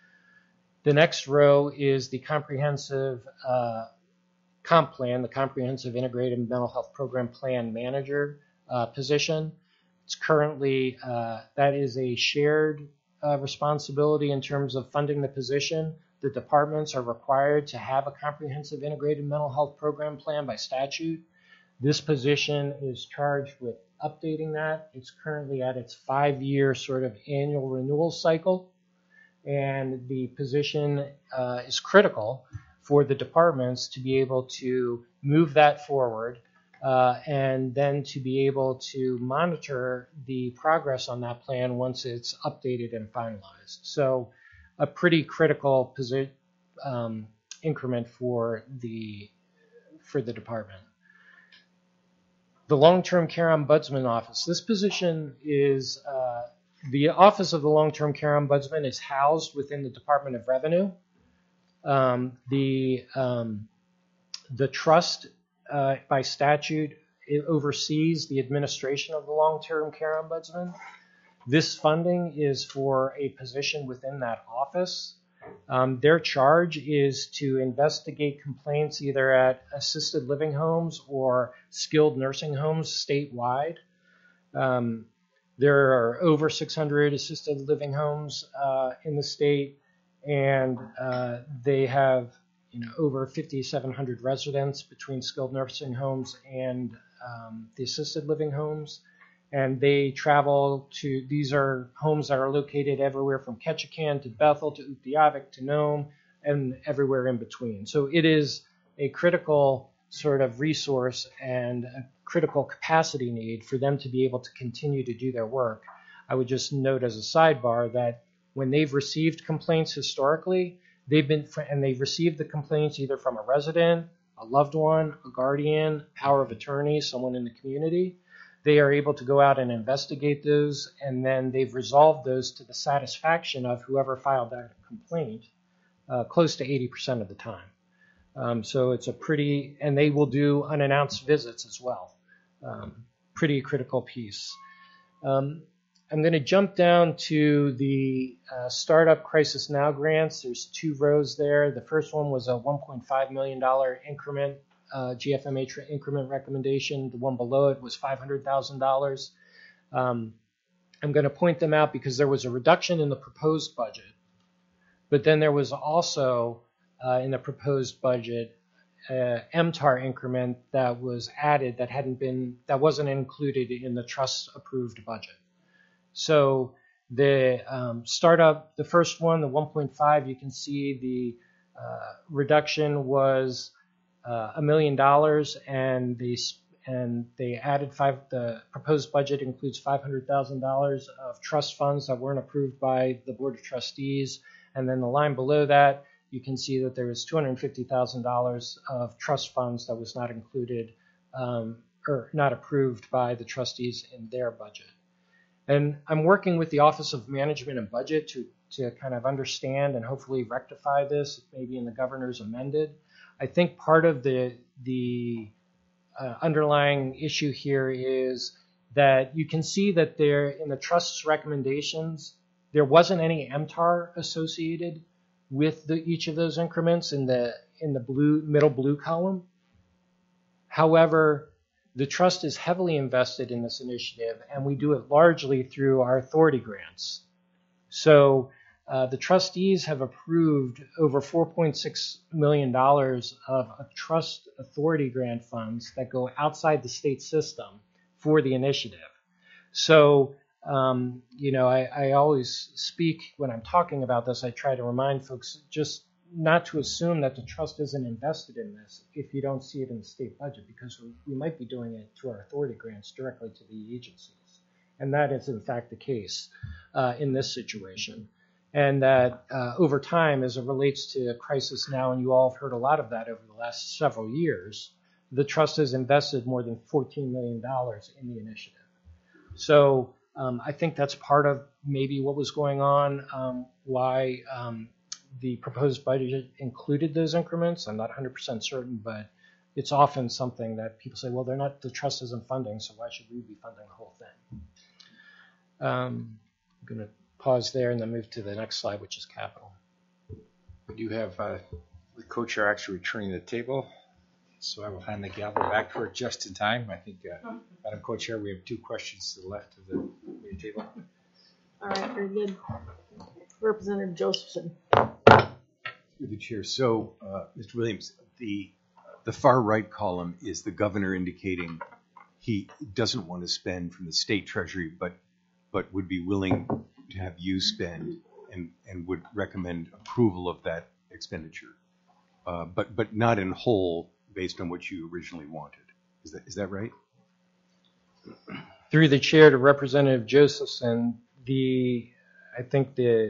The next row is the comprehensive uh, comp plan, the comprehensive integrated mental health program plan manager uh, position. It's currently, uh, that is a shared uh, responsibility in terms of funding the position. The departments are required to have a comprehensive integrated mental health program plan by statute. This position is charged with updating that. It's currently at its five-year sort of annual renewal cycle, and the position uh, is critical for the departments to be able to move that forward uh, and then to be able to monitor the progress on that plan once it's updated and finalized. So a pretty critical posi- um, increment for the, for the department. The Long-Term Care Ombudsman Office. This position is, uh, the Office of the Long-Term Care Ombudsman is housed within the Department of Revenue. Um, the, um, the trust, uh, by statute, it oversees the administration of the Long-Term Care Ombudsman. This funding is for a position within that office. Um, their charge is to investigate complaints either at assisted living homes or skilled nursing homes statewide. Um, there are over six hundred assisted living homes uh, in the state, and uh, they have you know over fifty-seven hundred residents between skilled nursing homes and um, the assisted living homes. And they travel to, these are homes that are located everywhere from Ketchikan to Bethel to Utqiagvik to Nome and everywhere in between. So it is a critical sort of resource and a critical capacity need for them to be able to continue to do their work. I would just note as a sidebar that when they've received complaints historically, they've been, and they've received the complaints either from a resident, a loved one, a guardian, power of attorney, someone in the community. They are able to go out and investigate those, and then they've resolved those to the satisfaction of whoever filed that complaint. uh, close to eighty percent of the time. Um, so it's a pretty, and they will do unannounced visits as well. Um, pretty critical piece. Um, I'm going to jump down to the uh, Startup Crisis Now grants. There's two rows there. The first one was a one point five million dollars increment, uh, G F M H increment recommendation. The one below it was five hundred thousand dollars. Um, I'm going to point them out because there was a reduction in the proposed budget, but then there was also uh, in the proposed budget uh, M T A R increment that was added that hadn't been, that wasn't included in the trust approved budget. So the um, startup, the first one, the one point five, you can see the uh, reduction was uh, a million dollars, and they and they added five. The proposed budget includes five hundred thousand dollars of trust funds that weren't approved by the Board of Trustees, and then the line below that, you can see that there was two hundred fifty thousand dollars of trust funds that was not included um, or not approved by the trustees in their budget. And I'm working with the Office of Management and Budget to, to kind of understand and hopefully rectify this, maybe in the governor's amended. I think part of the, the uh, underlying issue here is that you can see that there in the trust's recommendations, there wasn't any M T A R associated with the, each of those increments in the, in the blue, middle blue column. However, the trust is heavily invested in this initiative, and we do it largely through our authority grants. So uh, the trustees have approved over four point six million dollars of a trust authority grant funds that go outside the state system for the initiative. So, um, you know, I, I always speak when I'm talking about this, I try to remind folks just not to assume that the trust isn't invested in this if you don't see it in the state budget, because we, we might be doing it through our authority grants directly to the agencies. And that is in fact the case uh, in this situation. And that uh, over time, as it relates to Crisis Now, and you all have heard a lot of that over the last several years, the trust has invested more than fourteen million dollars in the initiative. So um, I think that's part of maybe what was going on, um, why um, the proposed budget included those increments. I'm not one hundred percent certain, but it's often something that people say, well, they're not, the trust isn't funding, so why should we be funding the whole thing? Um, I'm going to pause there and then move to the next slide, which is capital. We do have uh, the co-chair actually returning to the table, so I will hand the gavel back to her just in time. I think, uh, Madam Co-Chair, we have two questions to the left of the meeting table. All right, very good. Representative Josephson. Through the chair. So, uh, Mister Williams, the the far right column is the governor indicating he doesn't want to spend from the state treasury, but but would be willing to have you spend and, and would recommend approval of that expenditure, uh, but but not in whole based on what you originally wanted. Is that is that right? Through the chair to Representative Josephson, the I think the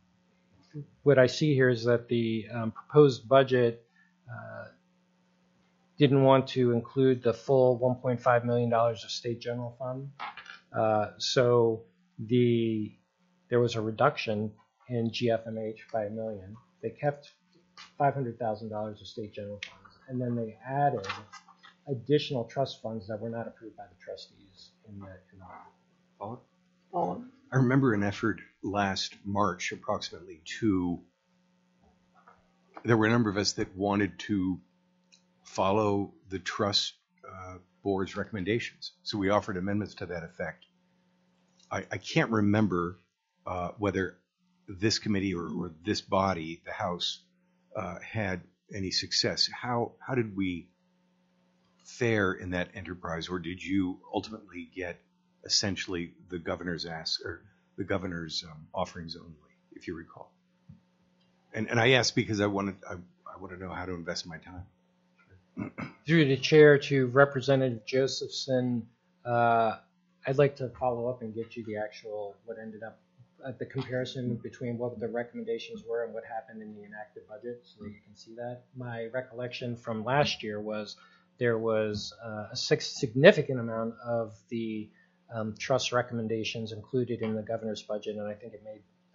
what I see here is that the um, proposed budget uh, didn't want to include the full one point five million dollars of state general fund. Uh, so the there was a reduction in G F M H by a million. They kept five hundred thousand dollars of state general funds, and then they added additional trust funds that were not approved by the trustees in the, in the Follow? Follow. I remember an effort last March, approximately, to, there were a number of us that wanted to follow the trust uh, board's recommendations. So we offered amendments to that effect. I, I can't remember uh, whether this committee or, or this body, the House, uh, had any success. How, how did we fare in that enterprise, or did you ultimately get essentially the governor's ask or the governor's um, offerings only, if you recall? And and I ask because I want to I, I want to know how to invest my time. Through the chair to Representative Josephson, uh, I'd like to follow up and get you the actual what ended up uh, the comparison between what the recommendations were and what happened in the enacted budget, so that you can see that. My recollection from last year was there was uh, a significant amount of the Um, trust recommendations included in the governor's budget, and I think it made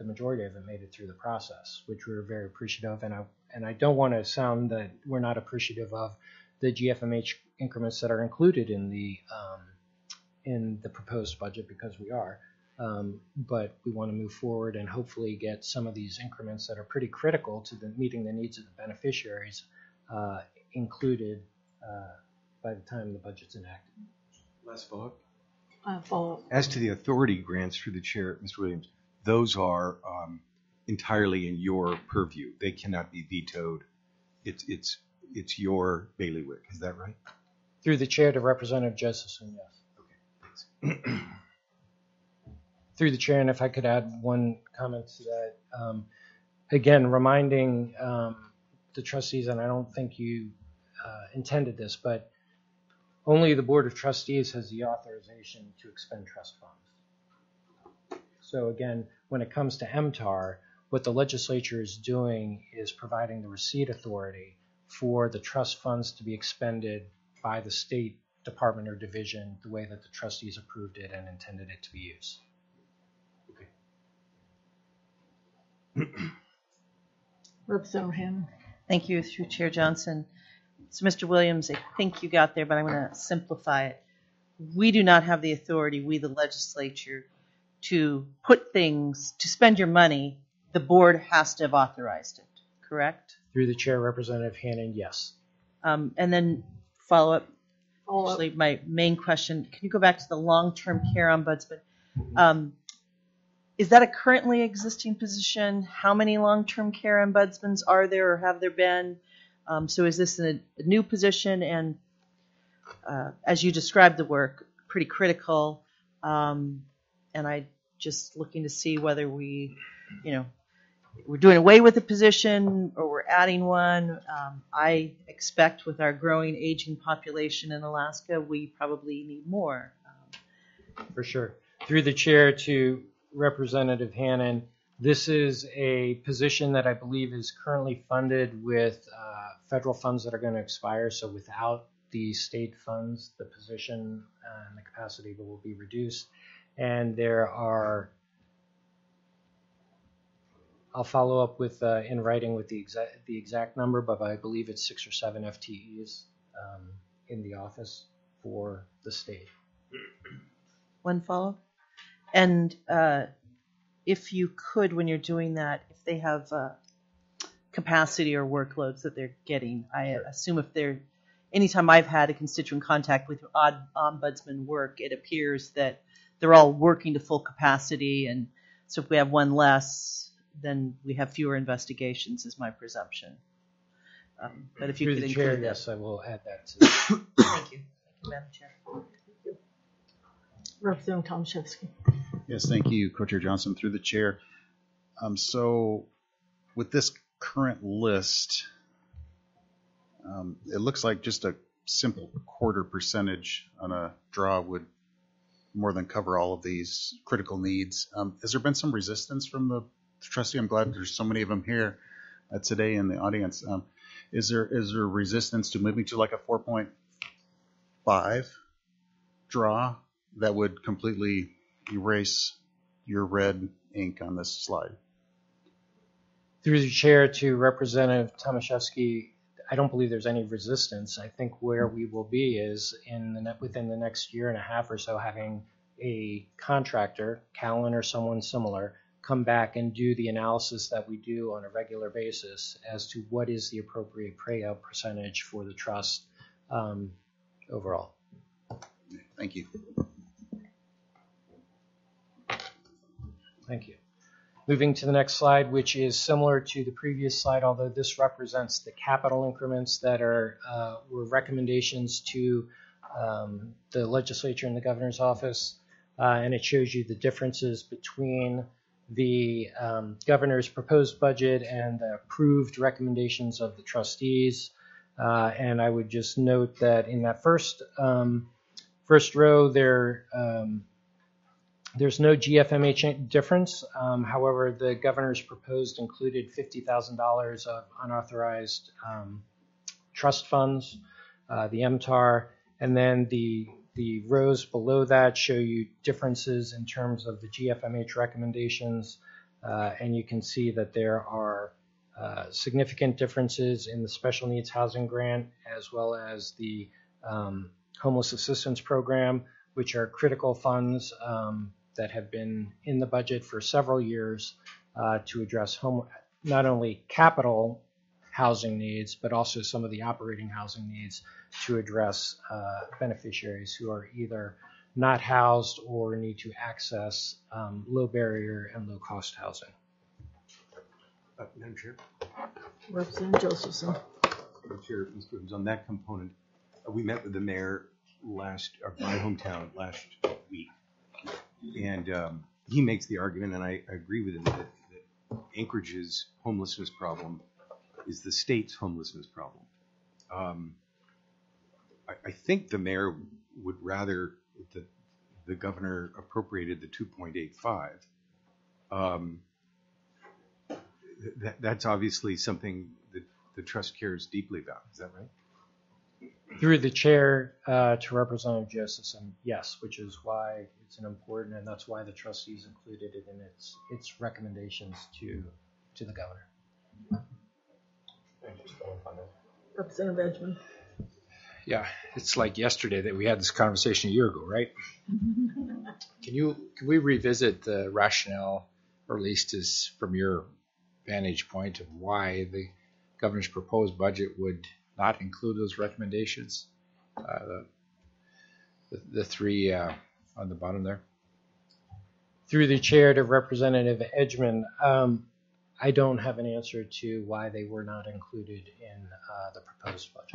the majority of it made it through the process, which we were very appreciative of. And I, and I don't want to sound that we're not appreciative of the G F M H increments that are included in the um, in the proposed budget, because we are. Um, but we want to move forward and hopefully get some of these increments that are pretty critical to the meeting the needs of the beneficiaries uh, included uh, by the time the budget's enacted. Last follow-up. Uh, follow up. As to the authority grants through the chair, Mister Williams, those are um, entirely in your purview. They cannot be vetoed. It's it's it's your bailiwick. Is that right? Through the chair to Representative Josephson, yes. Okay, thanks. Through the chair, and if I could add one comment to that, um, again, reminding um, the trustees, and I don't think you uh, intended this, but only the Board of Trustees has the authorization to expend trust funds. So again, when it comes to M T A R, what the legislature is doing is providing the receipt authority for the trust funds to be expended by the State Department or division the way that the trustees approved it and intended it to be used. Representative Hammond. Thank you, through Chair Johnson. So, Mister Williams, I think you got there, but I'm going to simplify it. We do not have the authority, we the legislature, to put things, to spend your money. The board has to have authorized it, correct? Through the chair, Representative Hannon, yes. Um, and then follow up, Follow up. actually, my main question, can you go back to the long-term care ombudsman? Um, Is that a currently existing position? How many long-term care ombudsmans are there or have there been? Um, so is this a, a new position? And uh, as you described the work, pretty critical. Um, and I just looking to see whether we, you know, we're doing away with a position or we're adding one. Um, I expect with our growing aging population in Alaska, we probably need more. Um, For sure. Through the chair to Representative Hannon, this is a position that I believe is currently funded with uh, federal funds that are going to expire. So without the state funds, the position uh, and the capacity will be reduced. And there are, I'll follow up with uh, in writing with the exact the exact number, but I believe it's six or seven F T Es um, in the office for the state. One follow. And uh, if you could, when you're doing that, if they have uh, capacity or workloads that they're getting, I assume if they're, anytime I've had a constituent contact with odd ombudsman work, it appears that they're all working to full capacity. And so if we have one less, then we have fewer investigations, is my presumption. Um, but if you Through could the include chair, that. yes, I will add that to Thank you. Thank you, Madam Chair. Representative Tomaszewski. Yes, thank you, Co-Chair Johnson, through the chair. Um, so with this current list, um, it looks like just a simple quarter percentage on a draw would more than cover all of these critical needs. Um, has there been some resistance from the trustee? I'm glad there's so many of them here uh, today in the audience. Um, is there is there resistance to moving to like a four point five draw that would completely erase your red ink on this slide? Through the chair to Representative Tomaszewski, I don't believe there's any resistance. I think where we will be is in the ne- within the next year and a half or so, having a contractor, Callan or someone similar, come back and do the analysis that we do on a regular basis as to what is the appropriate payout percentage for the trust um, overall. Thank you. Thank you. Moving to the next slide, which is similar to the previous slide, although this represents the capital increments that are uh, were recommendations to um, the legislature and the governor's office, uh, and it shows you the differences between the um, governor's proposed budget and the approved recommendations of the trustees. Uh, and I would just note that in that first um, first row, there. Um, There's no G F M H difference. Um, however, the governor's proposed included fifty thousand dollars of unauthorized um, trust funds, uh, the M T A R, and then the the rows below that show you differences in terms of the G F M H recommendations. Uh, and you can see that there are uh, significant differences in the special needs housing grant as well as the um, homeless assistance program, which are critical funds um, that have been in the budget for several years uh, to address home, not only capital housing needs, but also some of the operating housing needs to address uh, beneficiaries who are either not housed or need to access um, low barrier and low cost housing. Uh, Madam Chair, Representative Josephson. Madam Chair, Mister Williams, on that component, uh, we met with the mayor last, or my hometown last week, and um, he makes the argument, and I, I agree with him, that, that Anchorage's homelessness problem is the state's homelessness problem. Um, I, I think the mayor would rather that the governor appropriated the two point eight five. Um, that, that's obviously something that the trust cares deeply about. Is that right? Through the chair uh, to Representative Josephson, yes, which is why it's an important, and that's why the trustees included it in its its recommendations to to the governor. Representative Benjamin. Yeah, it's like yesterday that we had this conversation a year ago, right? Can you can we revisit the rationale, or at least as from your vantage point, of why the governor's proposed budget would not include those recommendations? Uh, the, the the three uh, on the bottom there. Through the chair to Representative Edgman, um, I don't have an answer to why they were not included in uh, the proposed budget.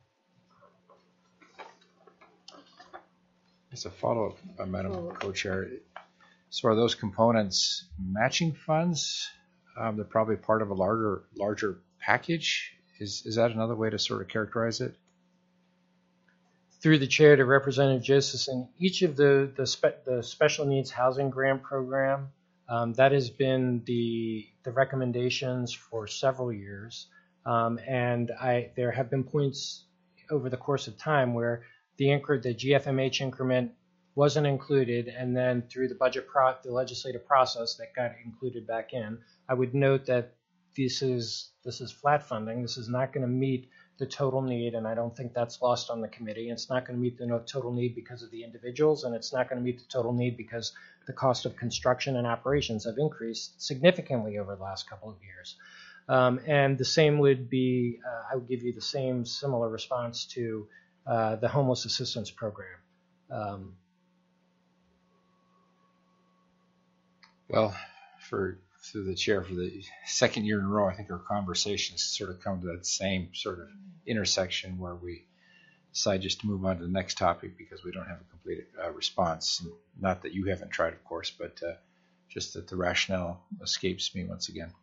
As a follow-up, uh, Madam Co-Chair, so are those components matching funds? Um, they're probably part of a larger larger package. Is is that another way to sort of characterize it? Through the chair to Representative Josephson, each of the the, spe- the special needs housing grant program, um, that has been the the recommendations for several years, um, and I there have been points over the course of time where the Anchor, the G F M H increment wasn't included, and then through the budget pro, the legislative process that got included back in. I would note that this is this is flat funding. This is not going to meet the total need, and I don't think that's lost on the committee. It's not going to meet the no, total need because of the individuals, and it's not going to meet the total need because the cost of construction and operations have increased significantly over the last couple of years. Um, and the same would be, uh, I would give you the same similar response to uh, the homeless assistance program. Um, Well, for through the chair, for the second year in a row, I think our conversations sort of come to that same sort of intersection where we decide just to move on to the next topic because we don't have a complete uh, response. And not that you haven't tried, of course, but uh, just that the rationale escapes me once again.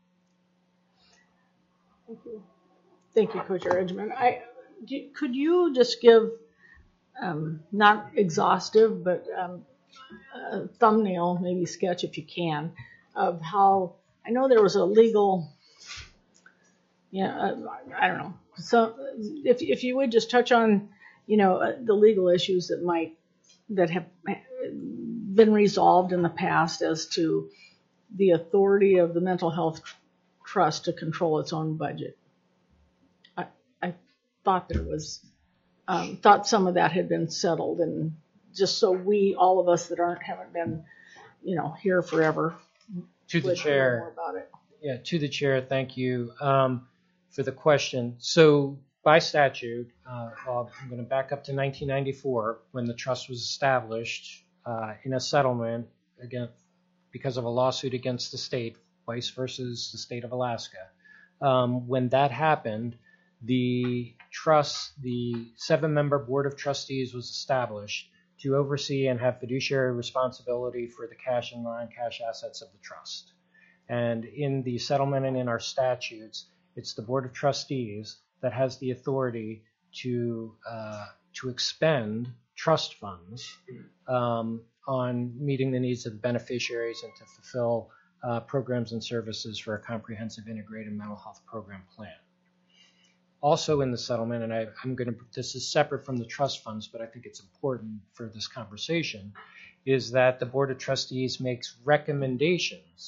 Thank you. Thank you, Co-Chair Edgman. I, do, could you just give, um, not exhaustive, but um, a thumbnail, maybe sketch if you can, of how, I know there was a legal, yeah, uh, I don't know. So if if you would just touch on, you know, uh, the legal issues that might, that have been resolved in the past as to the authority of the Mental Health Trust to control its own budget. I, I thought there was, um, thought some of that had been settled, and just so we, all of us that aren't, haven't been, you know, here forever. To the would chair. know more about it. Yeah, to the chair, thank you um, for the question. So by statute, uh, Bob, I'm going to back up to nineteen ninety-four when the trust was established uh, in a settlement again because of a lawsuit against the state, Weiss versus the state of Alaska. Um, when that happened, the trust, the seven-member board of trustees was established to oversee and have fiduciary responsibility for the cash and non-cash assets of the trust. And in the settlement and in our statutes, it's the Board of Trustees that has the authority to uh, to expend trust funds um, on meeting the needs of the beneficiaries and to fulfill uh, programs and services for a comprehensive integrated mental health program plan. Also in the settlement, and I, I'm going to, this is separate from the trust funds, but I think it's important for this conversation, is that the Board of Trustees makes recommendations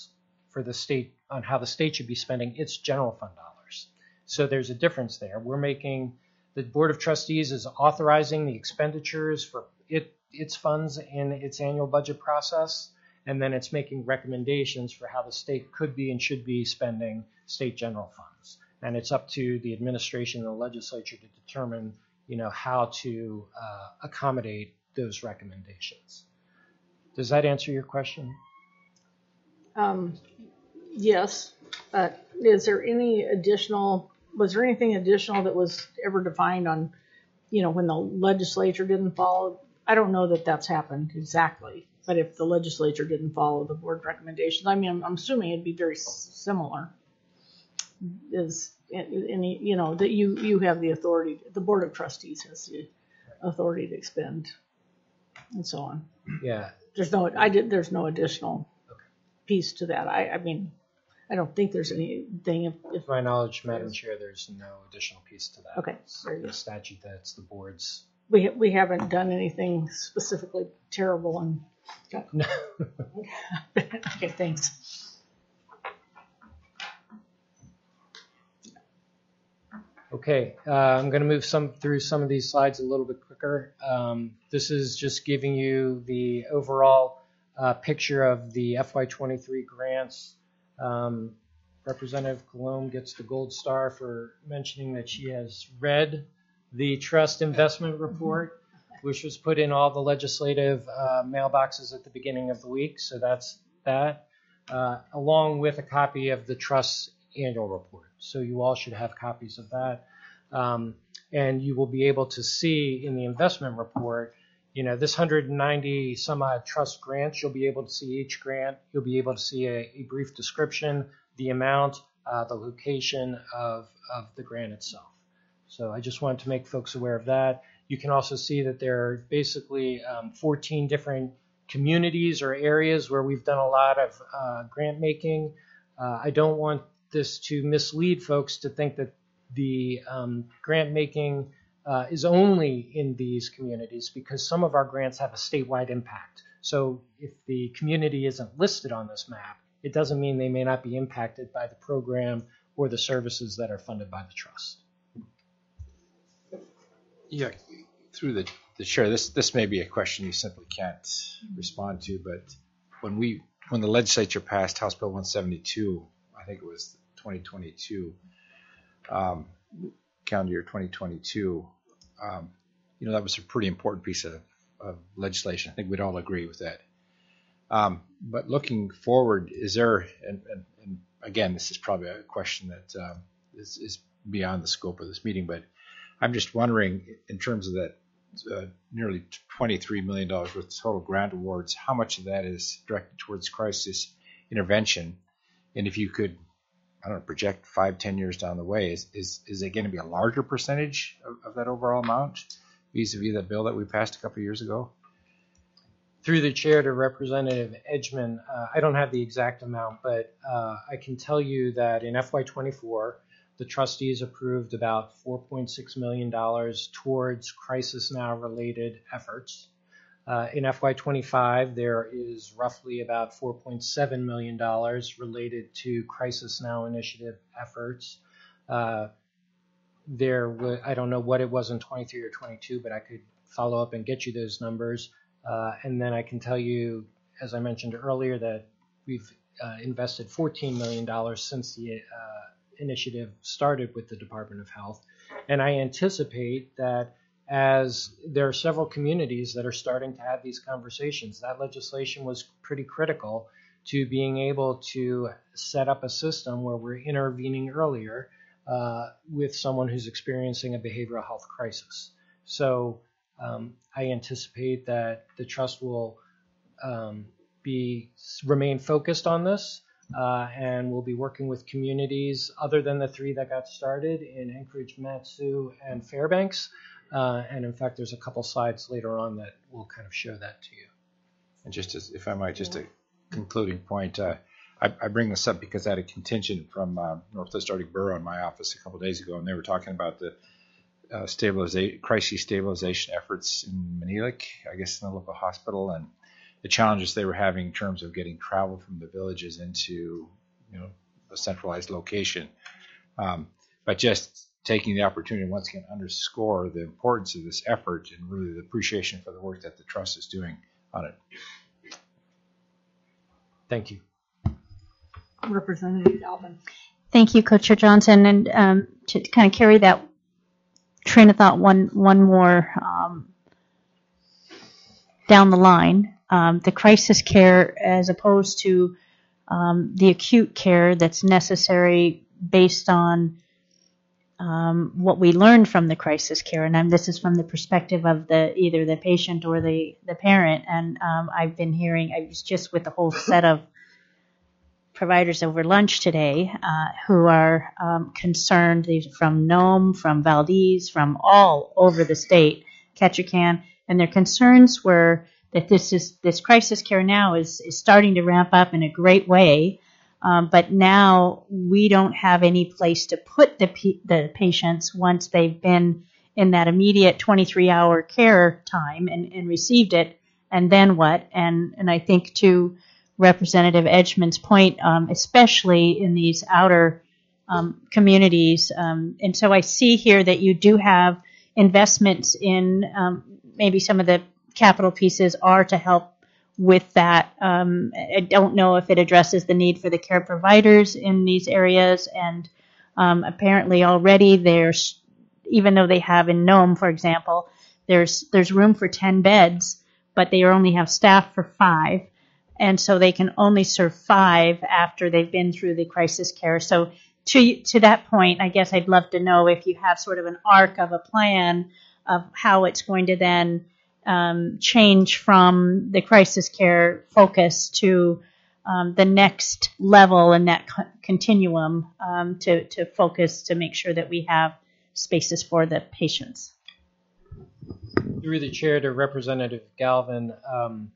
for the state on how the state should be spending its general fund dollars. So there's a difference there. We're making, the Board of Trustees is authorizing the expenditures for it, its funds in its annual budget process, and then it's making recommendations for how the state could be and should be spending state general funds. And it's up to the administration and the legislature to determine, you know, how to uh, accommodate those recommendations. Does that answer your question? Um, yes, but is there any additional, was there anything additional that was ever defined on, you know, when the legislature didn't follow? I don't know that that's happened exactly, but if the legislature didn't follow the board recommendations, I mean, I'm, I'm assuming it'd be very s- similar. Is any, you know, that you, you have the authority, the Board of Trustees has the authority to expend and so on. Yeah. There's no, I did, there's no additional piece to that. I, I mean, I don't think there's anything. If, if To my knowledge, Madam Chair, there's no additional piece to that. Okay. It's the statute that's the board's. we we haven't done anything specifically terrible and. No. Okay, thanks. Okay, uh, I'm going to move some through some of these slides a little bit quicker. Um, this is just giving you the overall uh, picture of the F Y twenty-three grants. Um, Representative Colomb gets the gold star for mentioning that she has read the trust investment report, which was put in all the legislative uh, mailboxes at the beginning of the week. So that's that, uh, along with a copy of the trust's annual report. So you all should have copies of that. Um, and you will be able to see in the investment report, you know, this one hundred ninety some odd trust grants, you'll be able to see each grant. You'll be able to see a, a brief description, the amount, uh, the location of, of the grant itself. So I just wanted to make folks aware of that. You can also see that there are basically um, fourteen different communities or areas where we've done a lot of uh, grant making. Uh, I don't want this to mislead folks to think that the um, grant making uh, is only in these communities, because some of our grants have a statewide impact. So if the community isn't listed on this map, it doesn't mean they may not be impacted by the program or the services that are funded by the trust. Yeah, through the, the chair, this this may be a question you simply can't respond to, but when we when the legislature passed House Bill one seventy-two, I think it was twenty twenty-two, um, calendar year twenty twenty-two, um, you know, that was a pretty important piece of, of legislation. I think we'd all agree with that. Um, but looking forward, is there, and, and, and again, this is probably a question that um, is, is beyond the scope of this meeting, but I'm just wondering, in terms of that uh, nearly twenty-three million dollars worth of total grant awards, how much of that is directed towards crisis intervention? And if you could, I don't know, project five, ten years down the way, is is, is it going to be a larger percentage of, of that overall amount vis-a-vis that bill that we passed a couple of years ago? Through the chair to Representative Edgman, uh, I don't have the exact amount, but uh, I can tell you that in F Y twenty-four, the trustees approved about four point six million dollars towards Crisis Now related efforts. Uh, in F Y twenty-five, there is roughly about four point seven million dollars related to Crisis Now initiative efforts. Uh, there, w- I don't know what it was in twenty-three or twenty-two, but I could follow up and get you those numbers. Uh, and then I can tell you, as I mentioned earlier, that we've uh, invested fourteen million dollars since the uh, initiative started with the Department of Health. And I anticipate that as there are several communities that are starting to have these conversations, that legislation was pretty critical to being able to set up a system where we're intervening earlier uh, with someone who's experiencing a behavioral health crisis. So um, I anticipate that the trust will um, be remain focused on this. Uh, and we'll be working with communities other than the three that got started in Anchorage, Mat-Su, and Fairbanks. Uh, and in fact, there's a couple slides later on that will kind of show that to you. And just as, if I might, just a concluding point, uh, I, I bring this up because I had a contingent from uh, Northwest Arctic Borough in my office a couple of days ago, and they were talking about the uh, stabilization, crisis stabilization efforts in Manilik, I guess in the local hospital, and the challenges they were having in terms of getting travel from the villages into, you know, a centralized location. Um, but just taking the opportunity once again to underscore the importance of this effort and really the appreciation for the work that the trust is doing on it. Thank you. Representative Galvin. Thank you, Co-Chair Johnson. And um, to kind of carry that train of thought one one more um, down the line, um, the crisis care as opposed to um, the acute care that's necessary based on um, what we learned from the crisis care. And I'm, this is from the perspective of the either the patient or the, the parent. And um, I've been hearing, I was just with a whole set of providers over lunch today uh, who are um, concerned. These are from Nome, from Valdez, from all over the state, Ketchikan, and their concerns were that this is this crisis care now is, is starting to ramp up in a great way, um, but now we don't have any place to put the the patients once they've been in that immediate twenty-three hour care time and, and received it, and then what? And and I think to Representative Edgman's point, um, especially in these outer um, communities. Um, and so I see here that you do have investments in um, maybe some of the capital pieces are to help with that. Um, I don't know if it addresses the need for the care providers in these areas. And um, apparently already there's, even though they have in Nome, for example, there's there's room for ten beds, but they only have staff for five. And so they can only serve five after they've been through the crisis care. So to to that point, I guess I'd love to know if you have sort of an arc of a plan of how it's going to then um, change from the crisis care focus to um, the next level in that co- continuum um, to, to focus to make sure that we have spaces for the patients. Through the chair to Representative Galvin, um,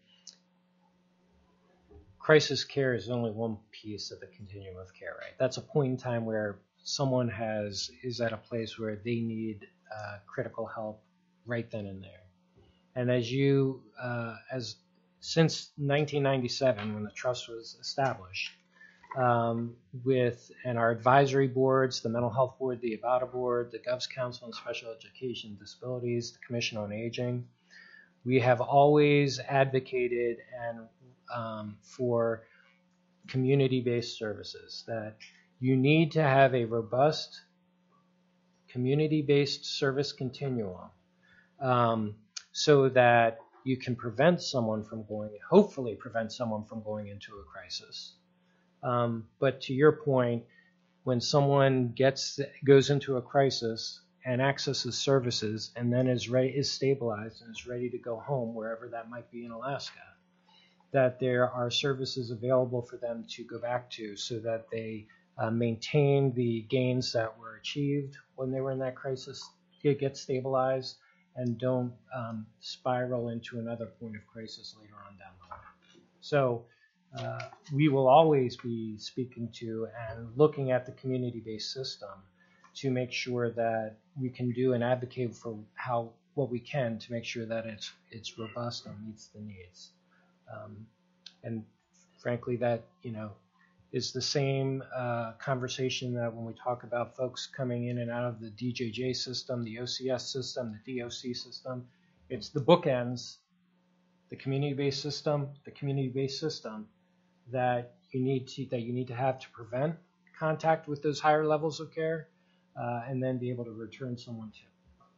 crisis care is only one piece of the continuum of care, right? That's a point in time where someone has is at a place where they need uh, critical help right then and there. And as you, uh, as since nineteen ninety-seven, when the trust was established, um, with and our advisory boards, the Mental Health Board, the ABATA Board, the Govs Council on Special Education and Disabilities, the Commission on Aging, we have always advocated and Um, for community-based services, that you need to have a robust community-based service continuum um, so that you can prevent someone from going, hopefully prevent someone from going into a crisis. Um, but to your point, when someone gets goes into a crisis and accesses services and then is ready, is stabilized and is ready to go home, wherever that might be in Alaska, that there are services available for them to go back to so that they uh, maintain the gains that were achieved when they were in that crisis, get stabilized, and don't um, spiral into another point of crisis later on down the line. So uh, we will always be speaking to and looking at the community-based system to make sure that we can do and advocate for how what we can to make sure that it's it's robust and meets the needs. Um, and frankly, that, you know, is the same uh, conversation that when we talk about folks coming in and out of the D J J system, the O C S system, the D O C system, it's the bookends, the community-based system, the community-based system that you need to that you need to have to prevent contact with those higher levels of care, uh, and then be able to return someone to.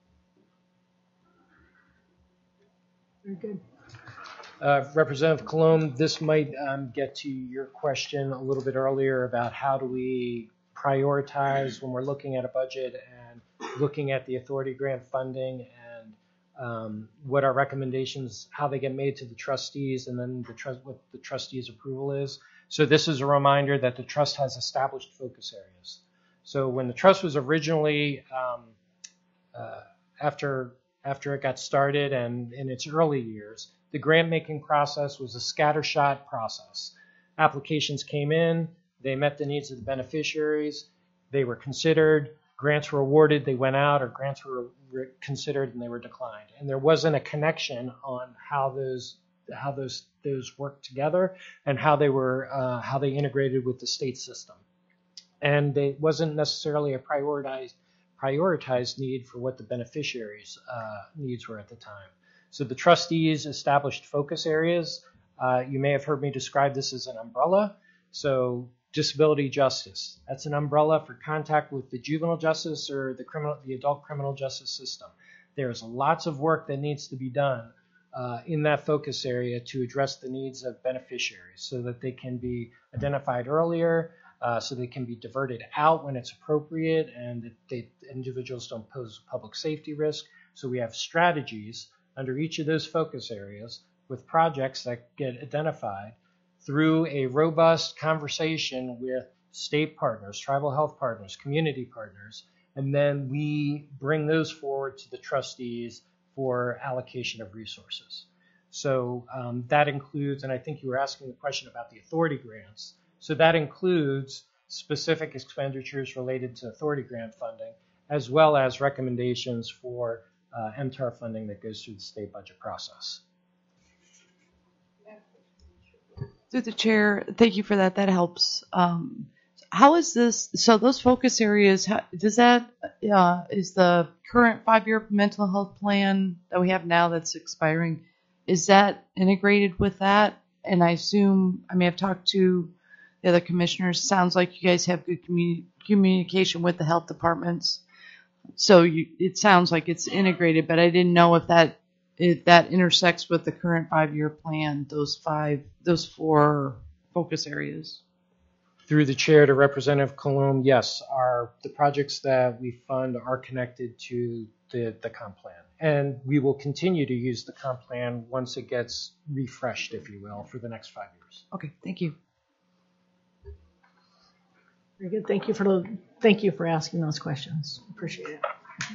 Very good. Uh, Representative Colon, this might um, get to your question a little bit earlier about how do we prioritize when we're looking at a budget and looking at the authority grant funding and um, what our recommendations, how they get made to the trustees, and then the trust, what the trustees' approval is. So this is a reminder that the trust has established focus areas. So when the trust was originally, um, uh, after after it got started and in its early years, the grant-making process was a scattershot process. Applications came in, they met the needs of the beneficiaries, they were considered, grants were awarded, they went out, or grants were re- considered and they were declined. And there wasn't a connection on how those how those those work together and how they were uh, how they integrated with the state system. And it wasn't necessarily a prioritized prioritized need for what the beneficiaries' uh, needs were at the time. So the trustees established focus areas. Uh, you may have heard me describe this as an umbrella. So disability justice, that's an umbrella for contact with the juvenile justice or the criminal, the adult criminal justice system. There's lots of work that needs to be done uh, in that focus area to address the needs of beneficiaries so that they can be identified earlier, uh, so they can be diverted out when it's appropriate and that they, individuals don't pose public safety risk. So we have strategies under each of those focus areas with projects that get identified through a robust conversation with state partners, tribal health partners, community partners, and then we bring those forward to the trustees for allocation of resources. So um, that includes, and I think you were asking the question about the authority grants, so that includes specific expenditures related to authority grant funding, as well as recommendations for uh, M T A R funding that goes through the state budget process. Through the chair, thank you for that. That helps. Um, how is this? So those focus areas, how, does that uh, is the current five-year mental health plan that we have now that's expiring? Is that integrated with that? And I assume, I mean, I've talked to the other commissioners. Sounds like you guys have good commu- communication with the health departments. So you, it sounds like it's integrated, but I didn't know if that if that intersects with the current five-year plan, those five, those four focus areas. Through the chair to Representative Colomb, yes, our the projects that we fund are connected to the, the comp plan. And we will continue to use the comp plan once it gets refreshed, if you will, for the next five years. Okay, thank you. Very good. Thank you for the, thank you for asking those questions. Appreciate it.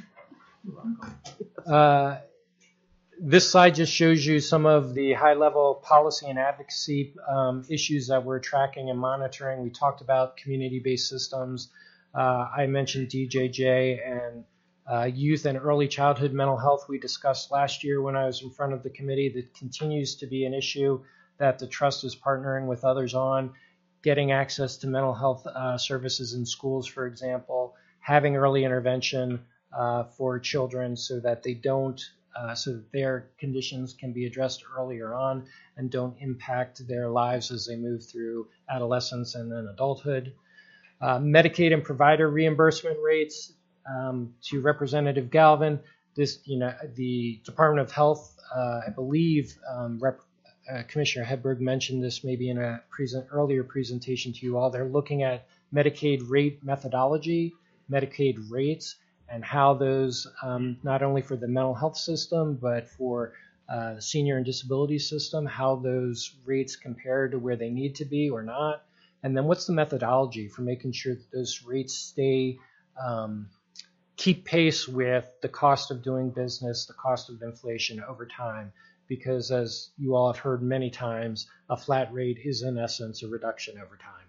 Uh, This slide just shows you some of the high-level policy and advocacy um, issues that we're tracking and monitoring. We talked about community-based systems. Uh, I mentioned D J J and uh, youth and early childhood mental health we discussed last year when I was in front of the committee. That continues to be an issue that the trust is partnering with others on, getting access to mental health uh, services in schools, for example, having early intervention uh, for children so that they don't Uh, so that their conditions can be addressed earlier on and don't impact their lives as they move through adolescence and then adulthood. Uh, Medicaid and provider reimbursement rates, um, to Representative Galvin, this, you know, the Department of Health, uh, I believe um, Rep, uh, Commissioner Hedberg mentioned this maybe in a present, earlier presentation to you all. They're looking at Medicaid rate methodology, Medicaid rates, and how those, um, not only for the mental health system, but for uh, the senior and disability system, how those rates compare to where they need to be or not. And then what's the methodology for making sure that those rates stay, um, keep pace with the cost of doing business, the cost of inflation over time. Because as you all have heard many times, a flat rate is in essence a reduction over time.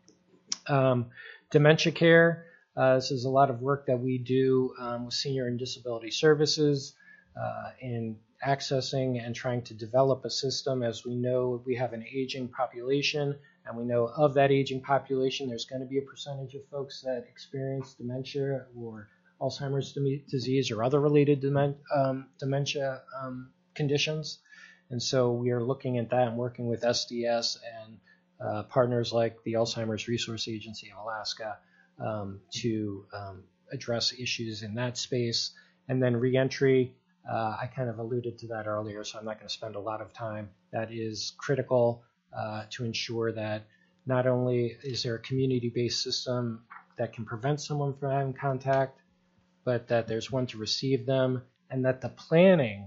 Um, dementia care. Uh, this is a lot of work that we do um, with senior and disability services uh, in accessing and trying to develop a system. As we know, we have an aging population, and we know of that aging population, there's going to be a percentage of folks that experience dementia or Alzheimer's disease or other related demen- um, dementia um, conditions. And so we are looking at that and working with S D S and uh, partners like the Alzheimer's Resource Agency of Alaska Um, to um, address issues in that space. And then reentry, uh, I kind of alluded to that earlier, so I'm not going to spend a lot of time. That is critical uh, to ensure that not only is there a community-based system that can prevent someone from having contact, but that there's one to receive them, and that the planning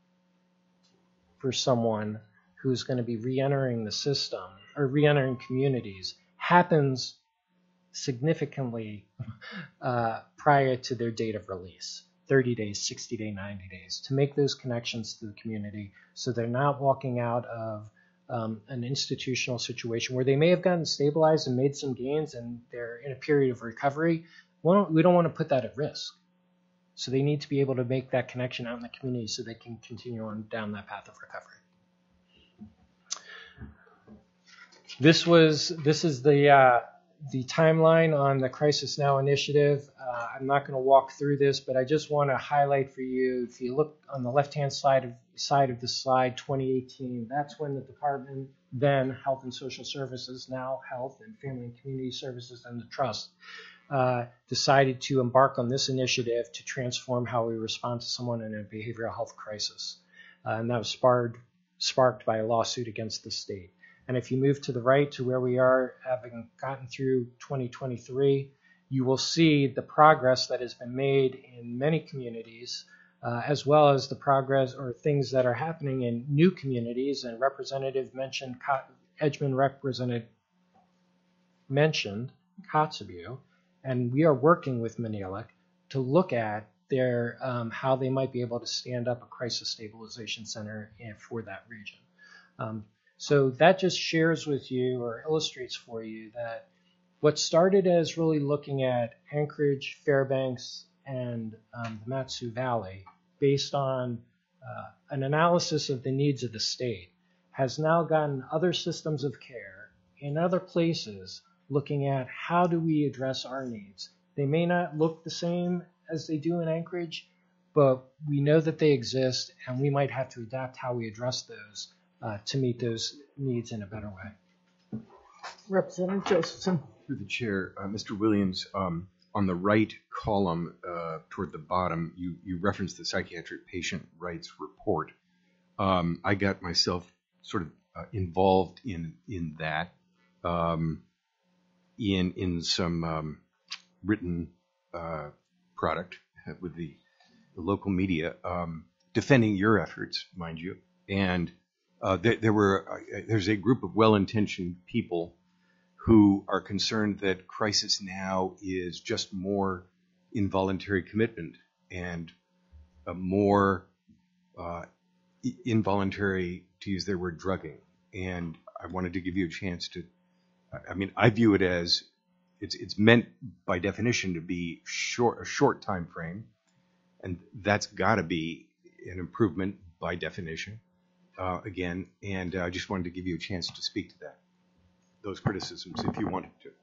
for someone who's going to be reentering the system or reentering communities happens significantly uh, prior to their date of release, thirty days, sixty days, ninety days, to make those connections to the community so they're not walking out of um, an institutional situation where they may have gotten stabilized and made some gains and they're in a period of recovery. We don't, we don't want to put that at risk. So they need to be able to make that connection out in the community so they can continue on down that path of recovery. This was this is the uh, the timeline on the Crisis Now initiative. Uh, I'm not going to walk through this, but I just want to highlight for you. If you look on the left-hand side of side of the slide, twenty eighteen. That's when the department, then Health and Social Services, now Health and Family and Community Services, and the Trust, uh, decided to embark on this initiative to transform how we respond to someone in a behavioral health crisis, uh, and that was sparked sparked by a lawsuit against the state. And if you move to the right to where we are, having gotten through twenty twenty-three, you will see the progress that has been made in many communities, uh, as well as the progress or things that are happening in new communities. And Representative mentioned, Edgman represented mentioned Kotzebue, and we are working with Maniluk to look at their um, how they might be able to stand up a crisis stabilization center in, for that region. Um, So that just shares with you or illustrates for you that what started as really looking at Anchorage, Fairbanks, and um, the Mat-Su Valley based on uh, an analysis of the needs of the state has now gotten other systems of care in other places looking at how do we address our needs. They may not look the same as they do in Anchorage, but we know that they exist, and we might have to adapt how we address those Uh, to meet those needs in a better way. Representative Josephson. Through the chair, uh, Mister Williams, um, on the right column uh, toward the bottom, you, you referenced the psychiatric patient rights report. Um, I got myself sort of uh, involved in in that um, in in some um, written uh, product with the, the local media, um, defending your efforts, mind you, and Uh, there, there were uh, there's a group of well-intentioned people who are concerned that Crisis Now is just more involuntary commitment and a more uh, involuntary, to use their word, drugging. And I wanted to give you a chance to. I mean, I view it as it's it's meant by definition to be short a short time frame, and that's got to be an improvement by definition. Uh, again, and uh, I just wanted to give you a chance to speak to that, those criticisms, if you wanted to.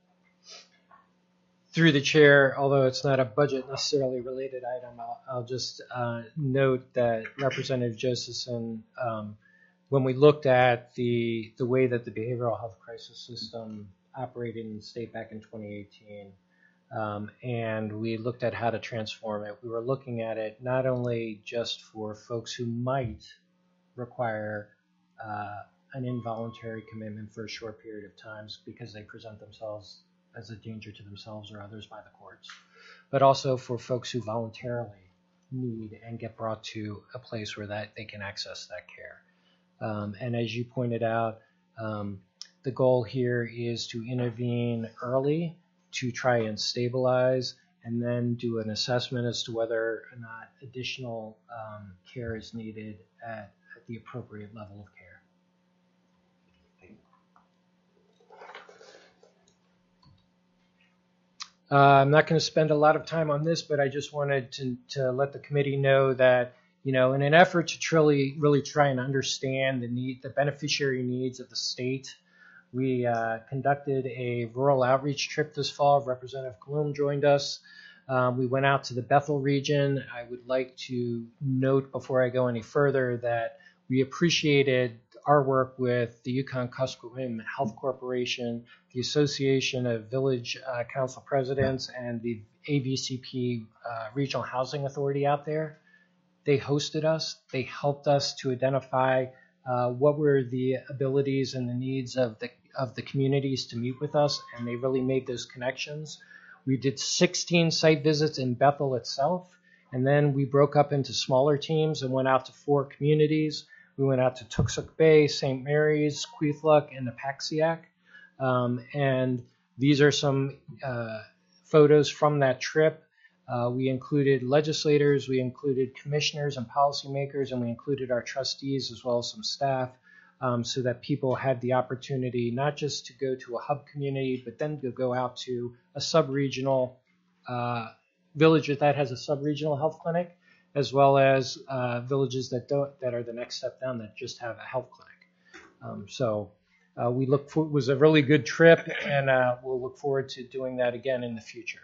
Through the chair, although it's not a budget necessarily related item, I'll, I'll just uh, note that Representative Josephson, um, when we looked at the the way that the behavioral health crisis system operated in the state back in twenty eighteen, um, and we looked at how to transform it, we were looking at it not only just for folks who might require uh, an involuntary commitment for a short period of times because they present themselves as a danger to themselves or others by the courts, but also for folks who voluntarily need and get brought to a place where that they can access that care. Um, and as you pointed out, um, the goal here is to intervene early to try and stabilize and then do an assessment as to whether or not additional um, care is needed at the appropriate level of care. Uh, I'm not going to spend a lot of time on this, but I just wanted to, to let the committee know that, you know, in an effort to truly, really try and understand the need, the beneficiary needs of the state, we uh, conducted a rural outreach trip this fall. Representative Kalum joined us. Um, we went out to the Bethel region. I would like to note before I go any further that we appreciated our work with the Yukon-Kuskokwim Health Corporation, the Association of Village uh, Council Presidents, and the A V C P uh, Regional Housing Authority out there. They hosted us. They helped us to identify uh, what were the abilities and the needs of the of the communities to meet with us, and they really made those connections. We did sixteen site visits in Bethel itself, and then we broke up into smaller teams and went out to four communities. We went out to Tuxuk Bay, Saint Mary's, Queethluk, and Napaxiac. Um, and these are some uh, photos from that trip. Uh, we included legislators, we included commissioners and policymakers, and we included our trustees as well as some staff, um, so that people had the opportunity not just to go to a hub community, but then to go out to a sub-regional uh, village that has a sub-regional health clinic, as well as uh, villages that don't, that are the next step down that just have a health clinic. Um, so Uh, we look for, it was a really good trip, and uh, we'll look forward to doing that again in the future.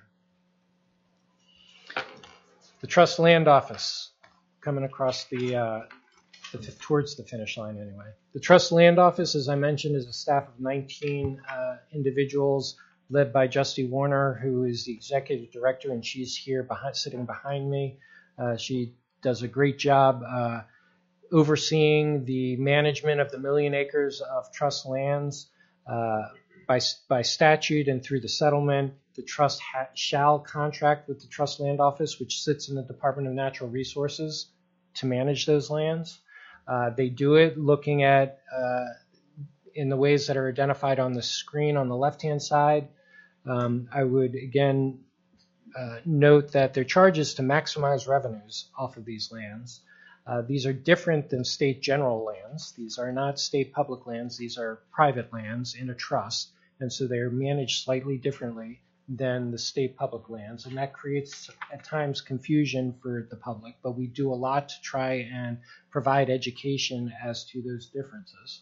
The Trust Land Office, coming across the, uh, the towards the finish line anyway. The Trust Land Office, as I mentioned, is a staff of nineteen uh, individuals led by Justy Warner, who is the executive director, and she's here behind, sitting behind me. Uh, she does a great job uh, overseeing the management of the million acres of trust lands. Uh, by, by statute and through the settlement, the trust ha- shall contract with the Trust Land Office, which sits in the Department of Natural Resources, to manage those lands. Uh, they do it looking at, uh, in the ways that are identified on the screen on the left-hand side. Um, I would, again, uh, note that their charge is to maximize revenues off of these lands. Uh, these are different than state general lands. These are not state public lands. These are private lands in a trust, and so they're managed slightly differently than the state public lands, and that creates at times confusion for the public, but we do a lot to try and provide education as to those differences.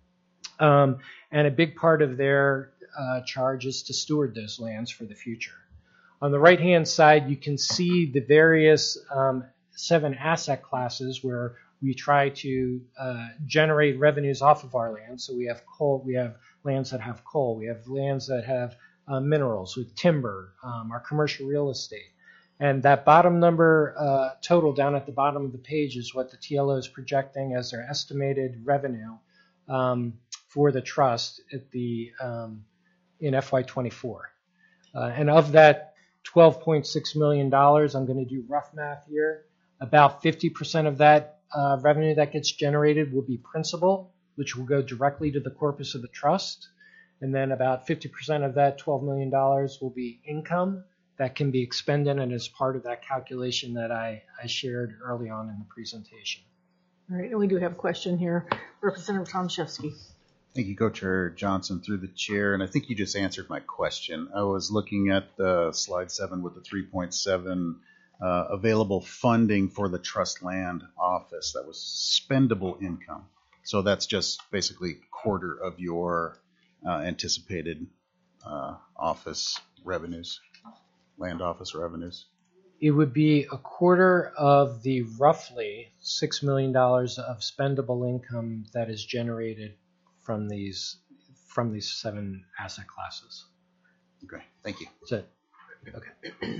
Um, and a big part of their uh, charge is to steward those lands for the future. On the right-hand side, you can see the various um, seven asset classes where we try to uh, generate revenues off of our land. So we have coal, we have lands that have coal, we have lands that have uh, minerals with timber, um, our commercial real estate. And that bottom number uh, total down at the bottom of the page is what the T L O is projecting as their estimated revenue um, for the trust at the um, in F Y twenty-four. Uh, and of that twelve point six million dollars, I'm going to do rough math here. About fifty percent of that uh, revenue that gets generated will be principal, which will go directly to the corpus of the trust. And then about fifty percent of that twelve million dollars will be income that can be expended and is part of that calculation that I, I shared early on in the presentation. All right, and we do have a question here. Representative Tomaszewski. Thank you, Co-Chair Johnson, through the chair. And I think you just answered my question. I was looking at the slide seven with the three point seven uh, available funding for the Trust Land Office. That was spendable income. So that's just basically a quarter of your uh, anticipated uh, office revenues, land office revenues. It would be a quarter of the roughly six million dollars of spendable income that is generated from these from these seven asset classes. Okay, thank you. That's it. Okay.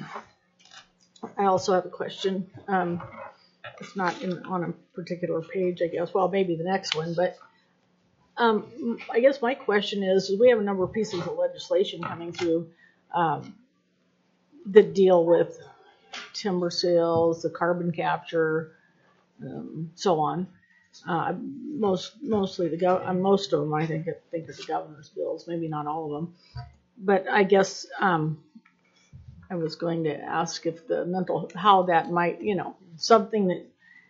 I also have a question. Um, it's not in, on a particular page, I guess. Well, maybe the next one, but um, I guess my question is, we have a number of pieces of legislation coming through um, that deal with timber sales, the carbon capture, um, so on. Uh, most mostly the gov- uh, most of them I think I think are the governor's bills, maybe not all of them. But I guess um, I was going to ask if the mental how that might you know something that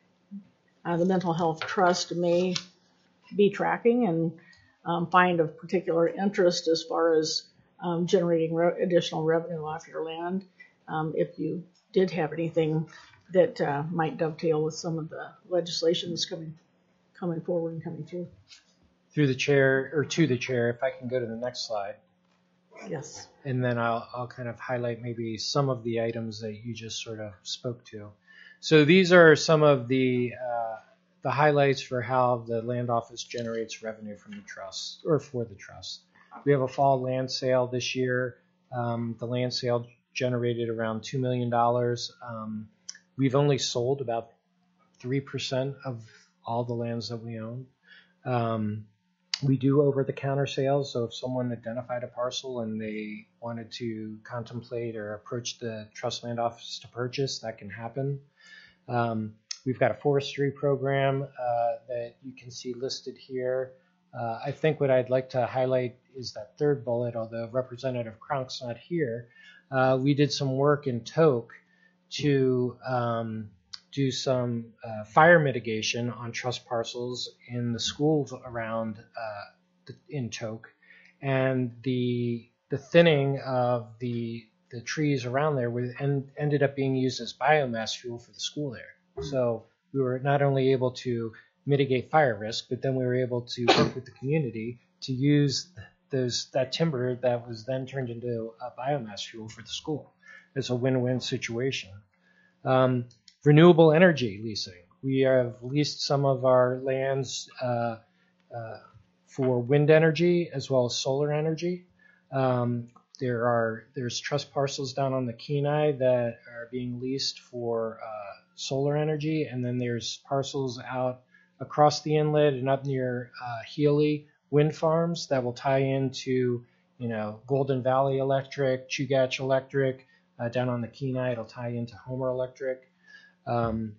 uh, the Mental Health Trust may be tracking and um, find of particular interest as far as um, generating re- additional revenue off your land. Um, if you did have anything that uh, might dovetail with some of the legislation that's coming coming forward and coming through. Through the chair, or to the chair, if I can go to the next slide. Yes. And then I'll, I'll kind of highlight maybe some of the items that you just sort of spoke to. So these are some of the uh, the highlights for how the land office generates revenue from the trust, or for the trust. We have a fall land sale this year. Um, the land sale generated around two million dollars. Um, we've only sold about three percent of all the lands that we own. Um, we do over-the-counter sales, so if someone identified a parcel and they wanted to contemplate or approach the Trust Land Office to purchase, that can happen. Um, we've got a forestry program uh, that you can see listed here. Uh, I think what I'd like to highlight is that third bullet, although Representative Cronk's not here. Uh, we did some work in Tok to um, do some uh, fire mitigation on trust parcels in the schools around uh, the, in Tok, and the the thinning of the the trees around there were, and ended up being used as biomass fuel for the school there. So we were not only able to mitigate fire risk, but then we were able to work with the community to use those that timber that was then turned into a biomass fuel for the school. It's a win-win situation. Um, renewable energy leasing. We have leased some of our lands uh, uh, for wind energy as well as solar energy. Um, there are there's trust parcels down on the Kenai that are being leased for uh, solar energy, and then there's parcels out across the inlet and up near uh, Healy wind farms that will tie into, you know, Golden Valley Electric, Chugach Electric. Uh, down on the Kenai, it'll tie into Homer Electric. Um,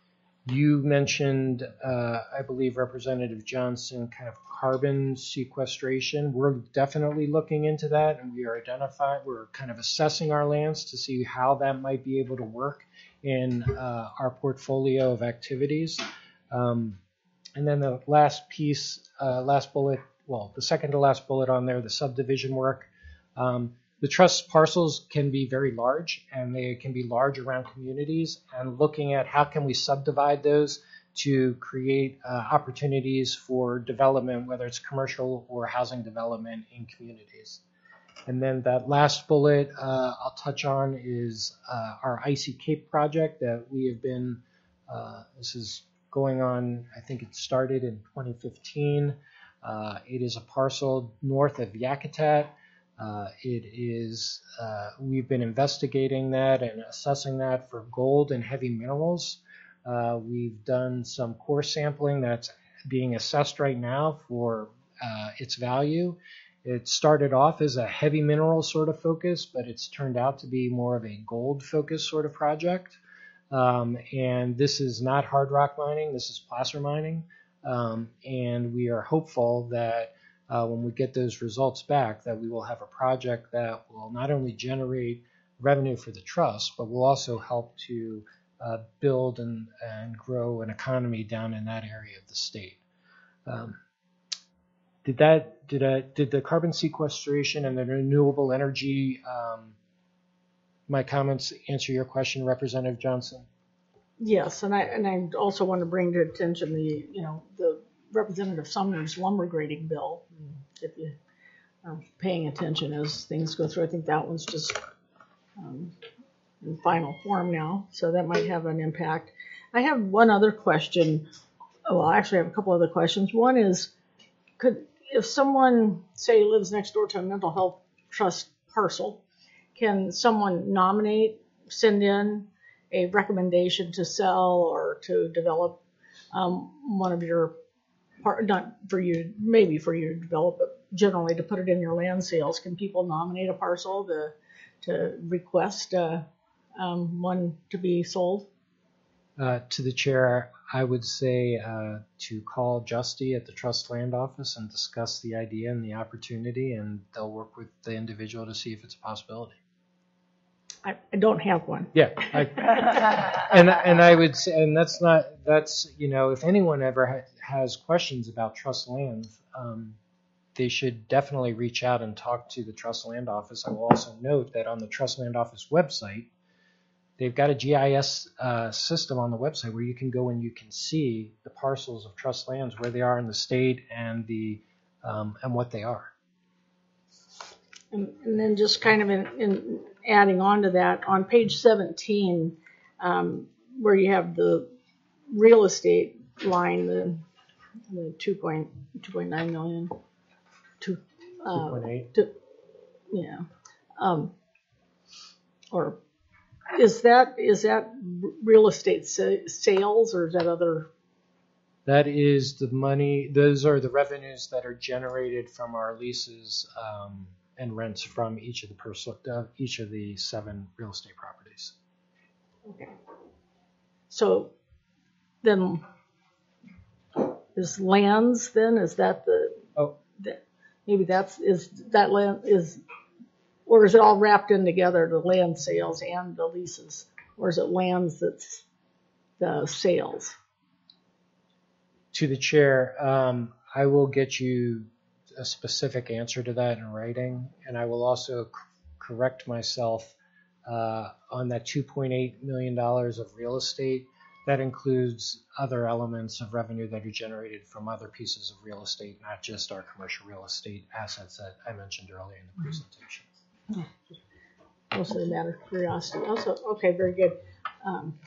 you mentioned, uh, I believe, Representative Johnson, kind of carbon sequestration. We're definitely looking into that, and we are identifying, we're kind of assessing our lands to see how that might be able to work in uh, our portfolio of activities. Um, and then the last piece, uh, last bullet, well, the second to last bullet on there, the subdivision work. Um, The trust parcels can be very large, and they can be large around communities, and looking at how can we subdivide those to create uh, opportunities for development, whether it's commercial or housing development in communities. And then that last bullet uh, I'll touch on is uh, our Icy Cape project that we have been, uh, this is going on, I think it started in twenty fifteen. Uh, it is a parcel north of Yakutat. Uh, it is, uh, we've been investigating that and assessing that for gold and heavy minerals. Uh, we've done some core sampling that's being assessed right now for uh, its value. It started off as a heavy mineral sort of focus, but it's turned out to be more of a gold focused sort of project. Um, and this is not hard rock mining, this is placer mining. Um, and we are hopeful that Uh, when we get those results back, that we will have a project that will not only generate revenue for the trust, but will also help to uh, build and, and grow an economy down in that area of the state. Um, did that did I, did the carbon sequestration and the renewable energy, um, my comments answer your question, Representative Johnson? Yes, and I and I also want to bring to attention the you know the Representative Sumner's lumber grading bill. If you are paying attention as things go through, I think that one's just um, in final form now, so that might have an impact. I have one other question. Oh, well, actually, I have a couple other questions. One is, could if someone say lives next door to a mental health trust parcel, can someone nominate, send in a recommendation to sell or to develop um, one of your part, not for you, maybe for you to develop, but generally to put it in your land sales? Can people nominate a parcel to to request uh, um, one to be sold? Uh, to the chair, I would say uh, to call Justy at the Trust Land Office and discuss the idea and the opportunity, and they'll work with the individual to see if it's a possibility. I, I don't have one. Yeah, I, and and I would say, and that's not that's you know, if anyone ever ha- has questions about trust land, um, they should definitely reach out and talk to the Trust Land Office. I will also note that on the Trust Land Office website, they've got a G I S uh, system on the website where you can go and you can see the parcels of trust lands, where they are in the state, and the um, and what they are. And, and then just kind of in, in adding on to that, on page seventeen, um, where you have the real estate line, the, the two point nine million, two, uh, two point eight. to, yeah, um, or is that is that real estate sa- sales, or is that other? That is the money. Those are the revenues that are generated from our leases um, and rents from each of the pers- uh, each of the seven real estate properties. Okay. So then, is lands then? Is that the? Oh, that, maybe that's is that land is, or is it all wrapped in together? The land sales and the leases, or is it lands that's the sales? To the chair, um, I will get you a specific answer to that in writing, and I will also c- correct myself uh, on that two point eight million dollars of real estate. that includes other elements of revenue that are generated from other pieces of real estate, not just our commercial real estate assets that I mentioned earlier in the presentation. Mostly a matter of curiosity. Also, okay, very good. Um,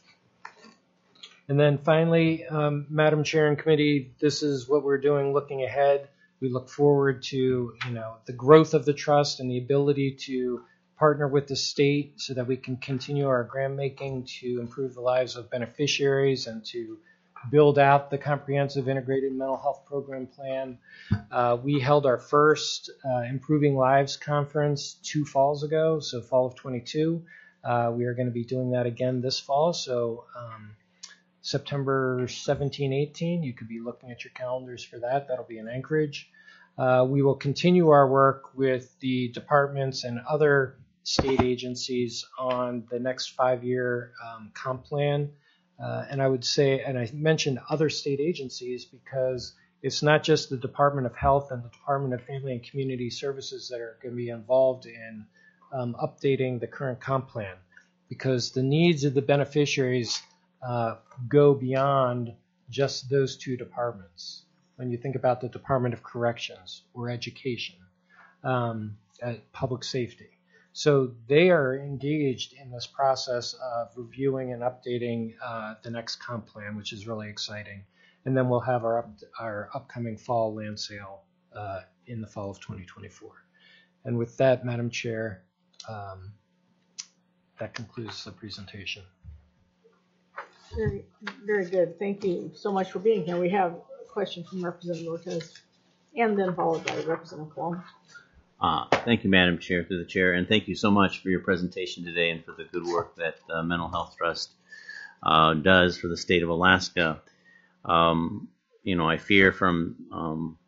And then finally, um, Madam Chair and Committee, this is what we're doing looking ahead. We look forward to, you know, the growth of the trust and the ability to partner with the state so that we can continue our grant making to improve the lives of beneficiaries and to build out the comprehensive integrated mental health program plan. Uh, we held our first uh, Improving Lives conference two falls ago, so fall of twenty-two. Uh, we are going to be doing that again this fall, so um, September seventeenth, eighteenth, you could be looking at your calendars for that. That'll be in Anchorage. Uh, we will continue our work with the departments and other state agencies on the next five-year um, comp plan. Uh, and I would say, and I mentioned other state agencies because it's not just the Department of Health and the Department of Family and Community Services that are going to be involved in um, updating the current comp plan, because the needs of the beneficiaries uh, go beyond just those two departments. When you think about the Department of Corrections or Education, um, uh, Public Safety. So they are engaged in this process of reviewing and updating uh, the next comp plan, which is really exciting. And then we'll have our up, our upcoming fall land sale uh, in the fall of twenty twenty-four. And with that, Madam Chair, um, that concludes the presentation. Very, very good. Thank you so much for being here. We have a question from Representative Ortiz, and then followed by Representative Cuomo. Uh, thank you, Madam Chair, through the chair, and thank you so much for your presentation today and for the good work that uh, Mental Health Trust uh, does for the state of Alaska. Um, you know, I fear from, um,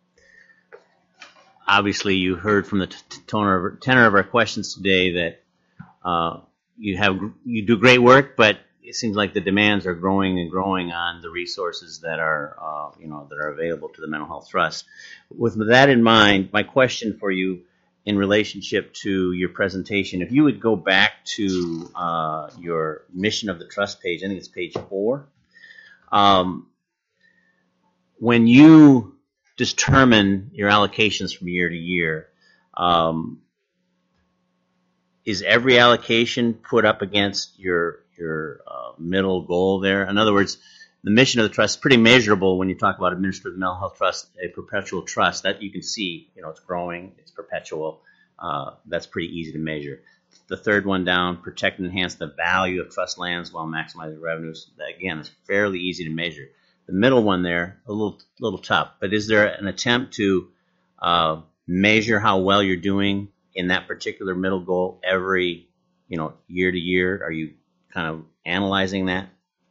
obviously you heard from the t- t- tenor, of, tenor of our questions today that uh, you have you do great work, but it seems like the demands are growing and growing on the resources that are, uh, you know, that are available to the Mental Health Trust. With that in mind, my question for you in relationship to your presentation, if you would go back to uh, your mission of the trust page, I think it's page four. Um, when you determine your allocations from year to year, um, is every allocation put up against your your uh, middle goal there? In other words, the mission of the trust is pretty measurable when you talk about administer the mental health trust, a perpetual trust. That you can see, you know, it's growing, it's perpetual. Uh, that's pretty easy to measure. The third one down, protect and enhance the value of trust lands while maximizing revenues. That, again, is fairly easy to measure. The middle one there, a little little tough. But is there an attempt to uh, measure how well you're doing in that particular middle goal every, you know, year to year? Are you kind of analyzing that?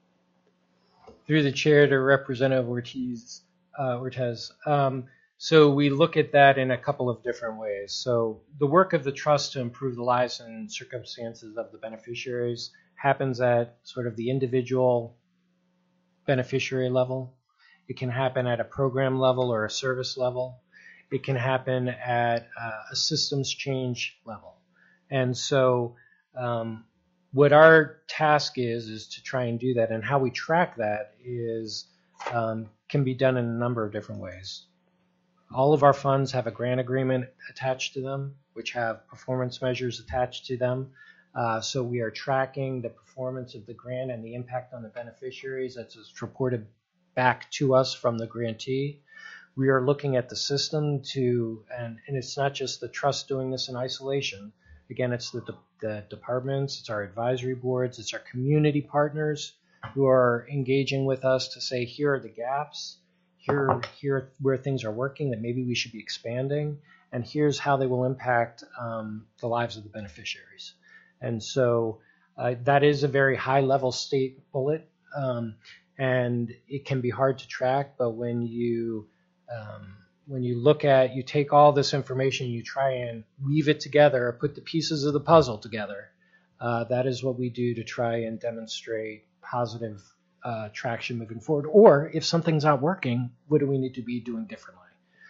Through the chair to Representative Ortiz, uh, Ortiz. Um, so we look at that in a couple of different ways. So the work of the trust to improve the lives and circumstances of the beneficiaries happens at sort of the individual beneficiary level. It can happen at a program level or a service level. It can happen at uh, a systems change level. And so um, what our task is, is to try and do that. And how we track that is um, can be done in a number of different ways. All of our funds have a grant agreement attached to them, which have performance measures attached to them. Uh, so we are tracking the performance of the grant and the impact on the beneficiaries that's reported back to us from the grantee. We are looking at the system to, and, and it's not just the trust doing this in isolation. Again, it's the, the departments, it's our advisory boards, it's our community partners who are engaging with us to say, here are the gaps, here, here are where things are working that maybe we should be expanding, and here's how they will impact um, the lives of the beneficiaries. And so uh, that is a very high-level state bullet, um, and it can be hard to track, but when you um, when you look at, you take all this information, you try and weave it together, or put the pieces of the puzzle together, uh, that is what we do to try and demonstrate positive uh, traction moving forward. Or if something's not working, what do we need to be doing differently?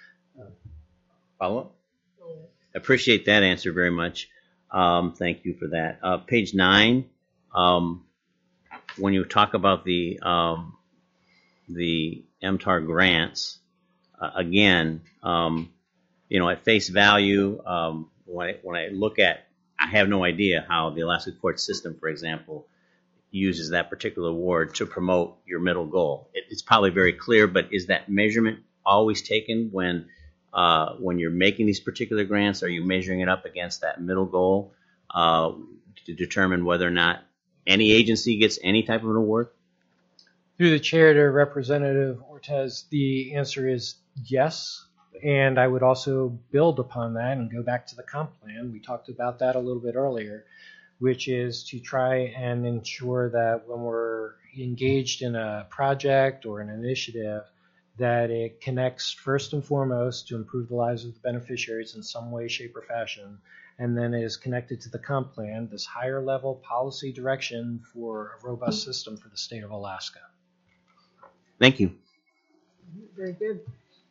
Follow up? Appreciate that answer very much. Um, thank you for that. Uh, page nine, um, when you talk about the um, the M T A R grants, uh, again, um, you know, at face value, um, when I, when I look at, I have no idea how the Alaska court system, for example, uses that particular award to promote your middle goal. It, it's probably very clear, but is that measurement always taken when uh, when you're making these particular grants? Are you measuring it up against that middle goal uh, to determine whether or not any agency gets any type of an award? Through the chair to Representative Ortiz, the answer is yes. And I would also build upon that and go back to the comp plan. We talked about that a little bit earlier, which is to try and ensure that when we're engaged in a project or an initiative, that it connects first and foremost to improve the lives of the beneficiaries in some way, shape, or fashion, and then is connected to the comp plan, this higher level policy direction for a robust system for the state of Alaska. Thank you. Very good.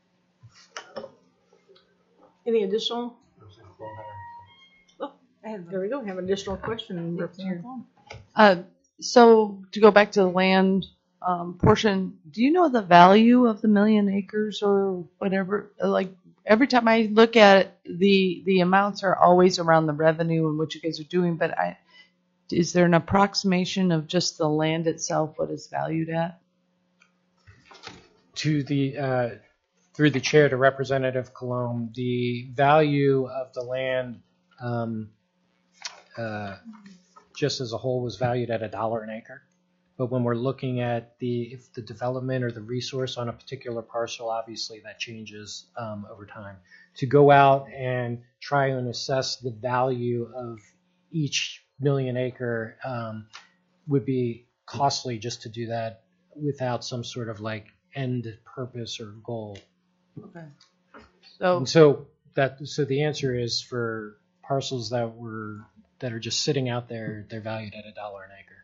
Any additional? Oh, there we go. Have an additional question. Representative Long. Uh, so to go back to the land um, portion, do you know the value of the million acres or whatever? Like every time I look at it, the the amounts are always around the revenue and what you guys are doing. But I, is there an approximation of just the land itself, what it's valued at? To the uh, through the chair to Representative Colomb, the value of the land um, uh, just as a whole was valued at a dollar an acre. But when we're looking at the if the development or the resource on a particular parcel, obviously that changes um, over time. To go out and try and assess the value of each million acre um, would be costly just to do that without some sort of like end purpose or goal. Okay. So, and so that so the answer is for parcels that were that are just sitting out there, they're valued at a dollar an acre.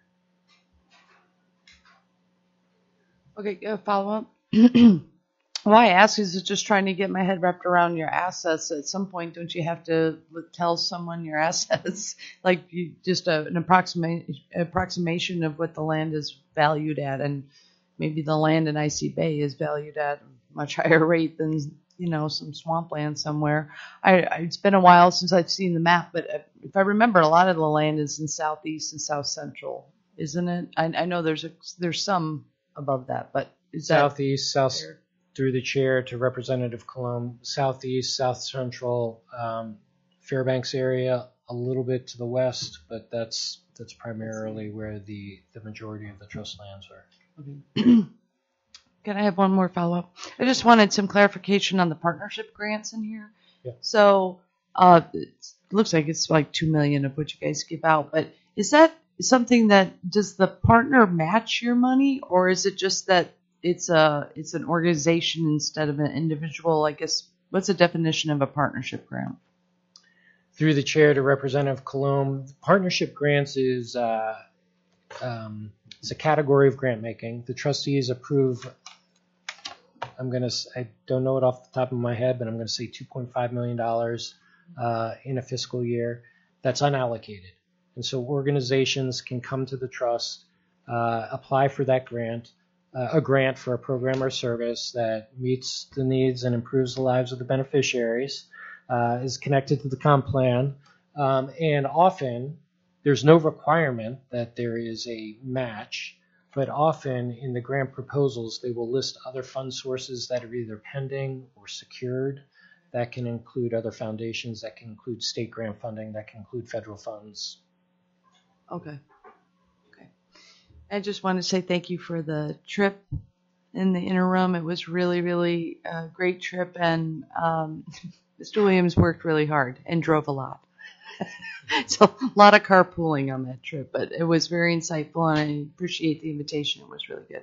Okay, uh, follow up. Why I ask is just trying to get my head wrapped around your assets. At some point, don't you have to tell someone your assets, like you, just a, an approximate, approximation of what the land is valued at, and maybe the land in Icy Bay is valued at a much higher rate than, you know, some swampland somewhere. I, I, it's been a while since I've seen the map, but if I remember, a lot of the land is in southeast and south central, isn't it? I, I know there's a, there's some above that, but is that southeast, south fair? Through the chair to Representative Colomb, southeast, south central, um, Fairbanks area, a little bit to the west, but that's that's primarily where the, the majority of the trust lands are. Okay. Can I have one more follow-up? I just wanted some clarification on the partnership grants in here. Yeah. So uh, it looks like it's like two million of what you guys give out, but is that something that does the partner match your money, or is it just that it's a it's an organization instead of an individual? I guess what's the definition of a partnership grant? Through the chair to Representative Colomb, partnership grants is uh, um, it's a category of grant making. The trustees approve. I'm gonna I don't know it off the top of my head, but I'm gonna say two point five million dollars uh, in a fiscal year that's unallocated. And so organizations can come to the trust, uh, apply for that grant, uh, a grant for a program or service that meets the needs and improves the lives of the beneficiaries, uh, is connected to the comp plan, um, and often there's no requirement that there is a match, but often in the grant proposals they will list other fund sources that are either pending or secured. That can include other foundations, that can include state grant funding, that can include federal funds. Okay. Okay. I just want to say thank you for the trip in the interim. It was really, really a great trip, and um, Mister Williams worked really hard and drove a lot. So a lot of carpooling on that trip, but it was very insightful, and I appreciate the invitation. It was really good.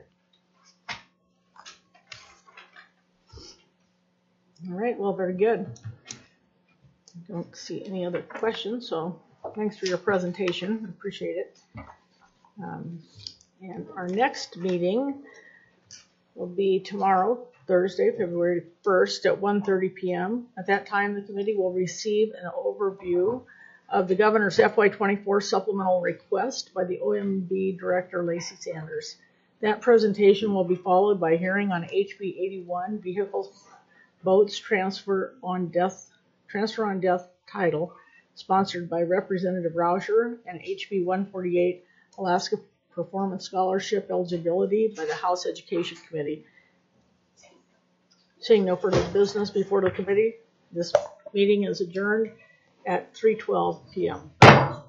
All right. Well, very good. I don't see any other questions, so thanks for your presentation. Appreciate it. Um, and our next meeting will be tomorrow, Thursday, February first at one thirty p.m. At that time, the committee will receive an overview of the governor's F Y twenty-four supplemental request by the O M B Director Lacey Sanders. That presentation will be followed by hearing on H B eighty-one, Vehicles, Boats, Transfer on Death, Transfer on Death Title, sponsored by Representative Rauscher, and H B one forty-eight, Alaska Performance Scholarship Eligibility by the House Education Committee. Seeing no further business before the committee, this meeting is adjourned at three twelve p m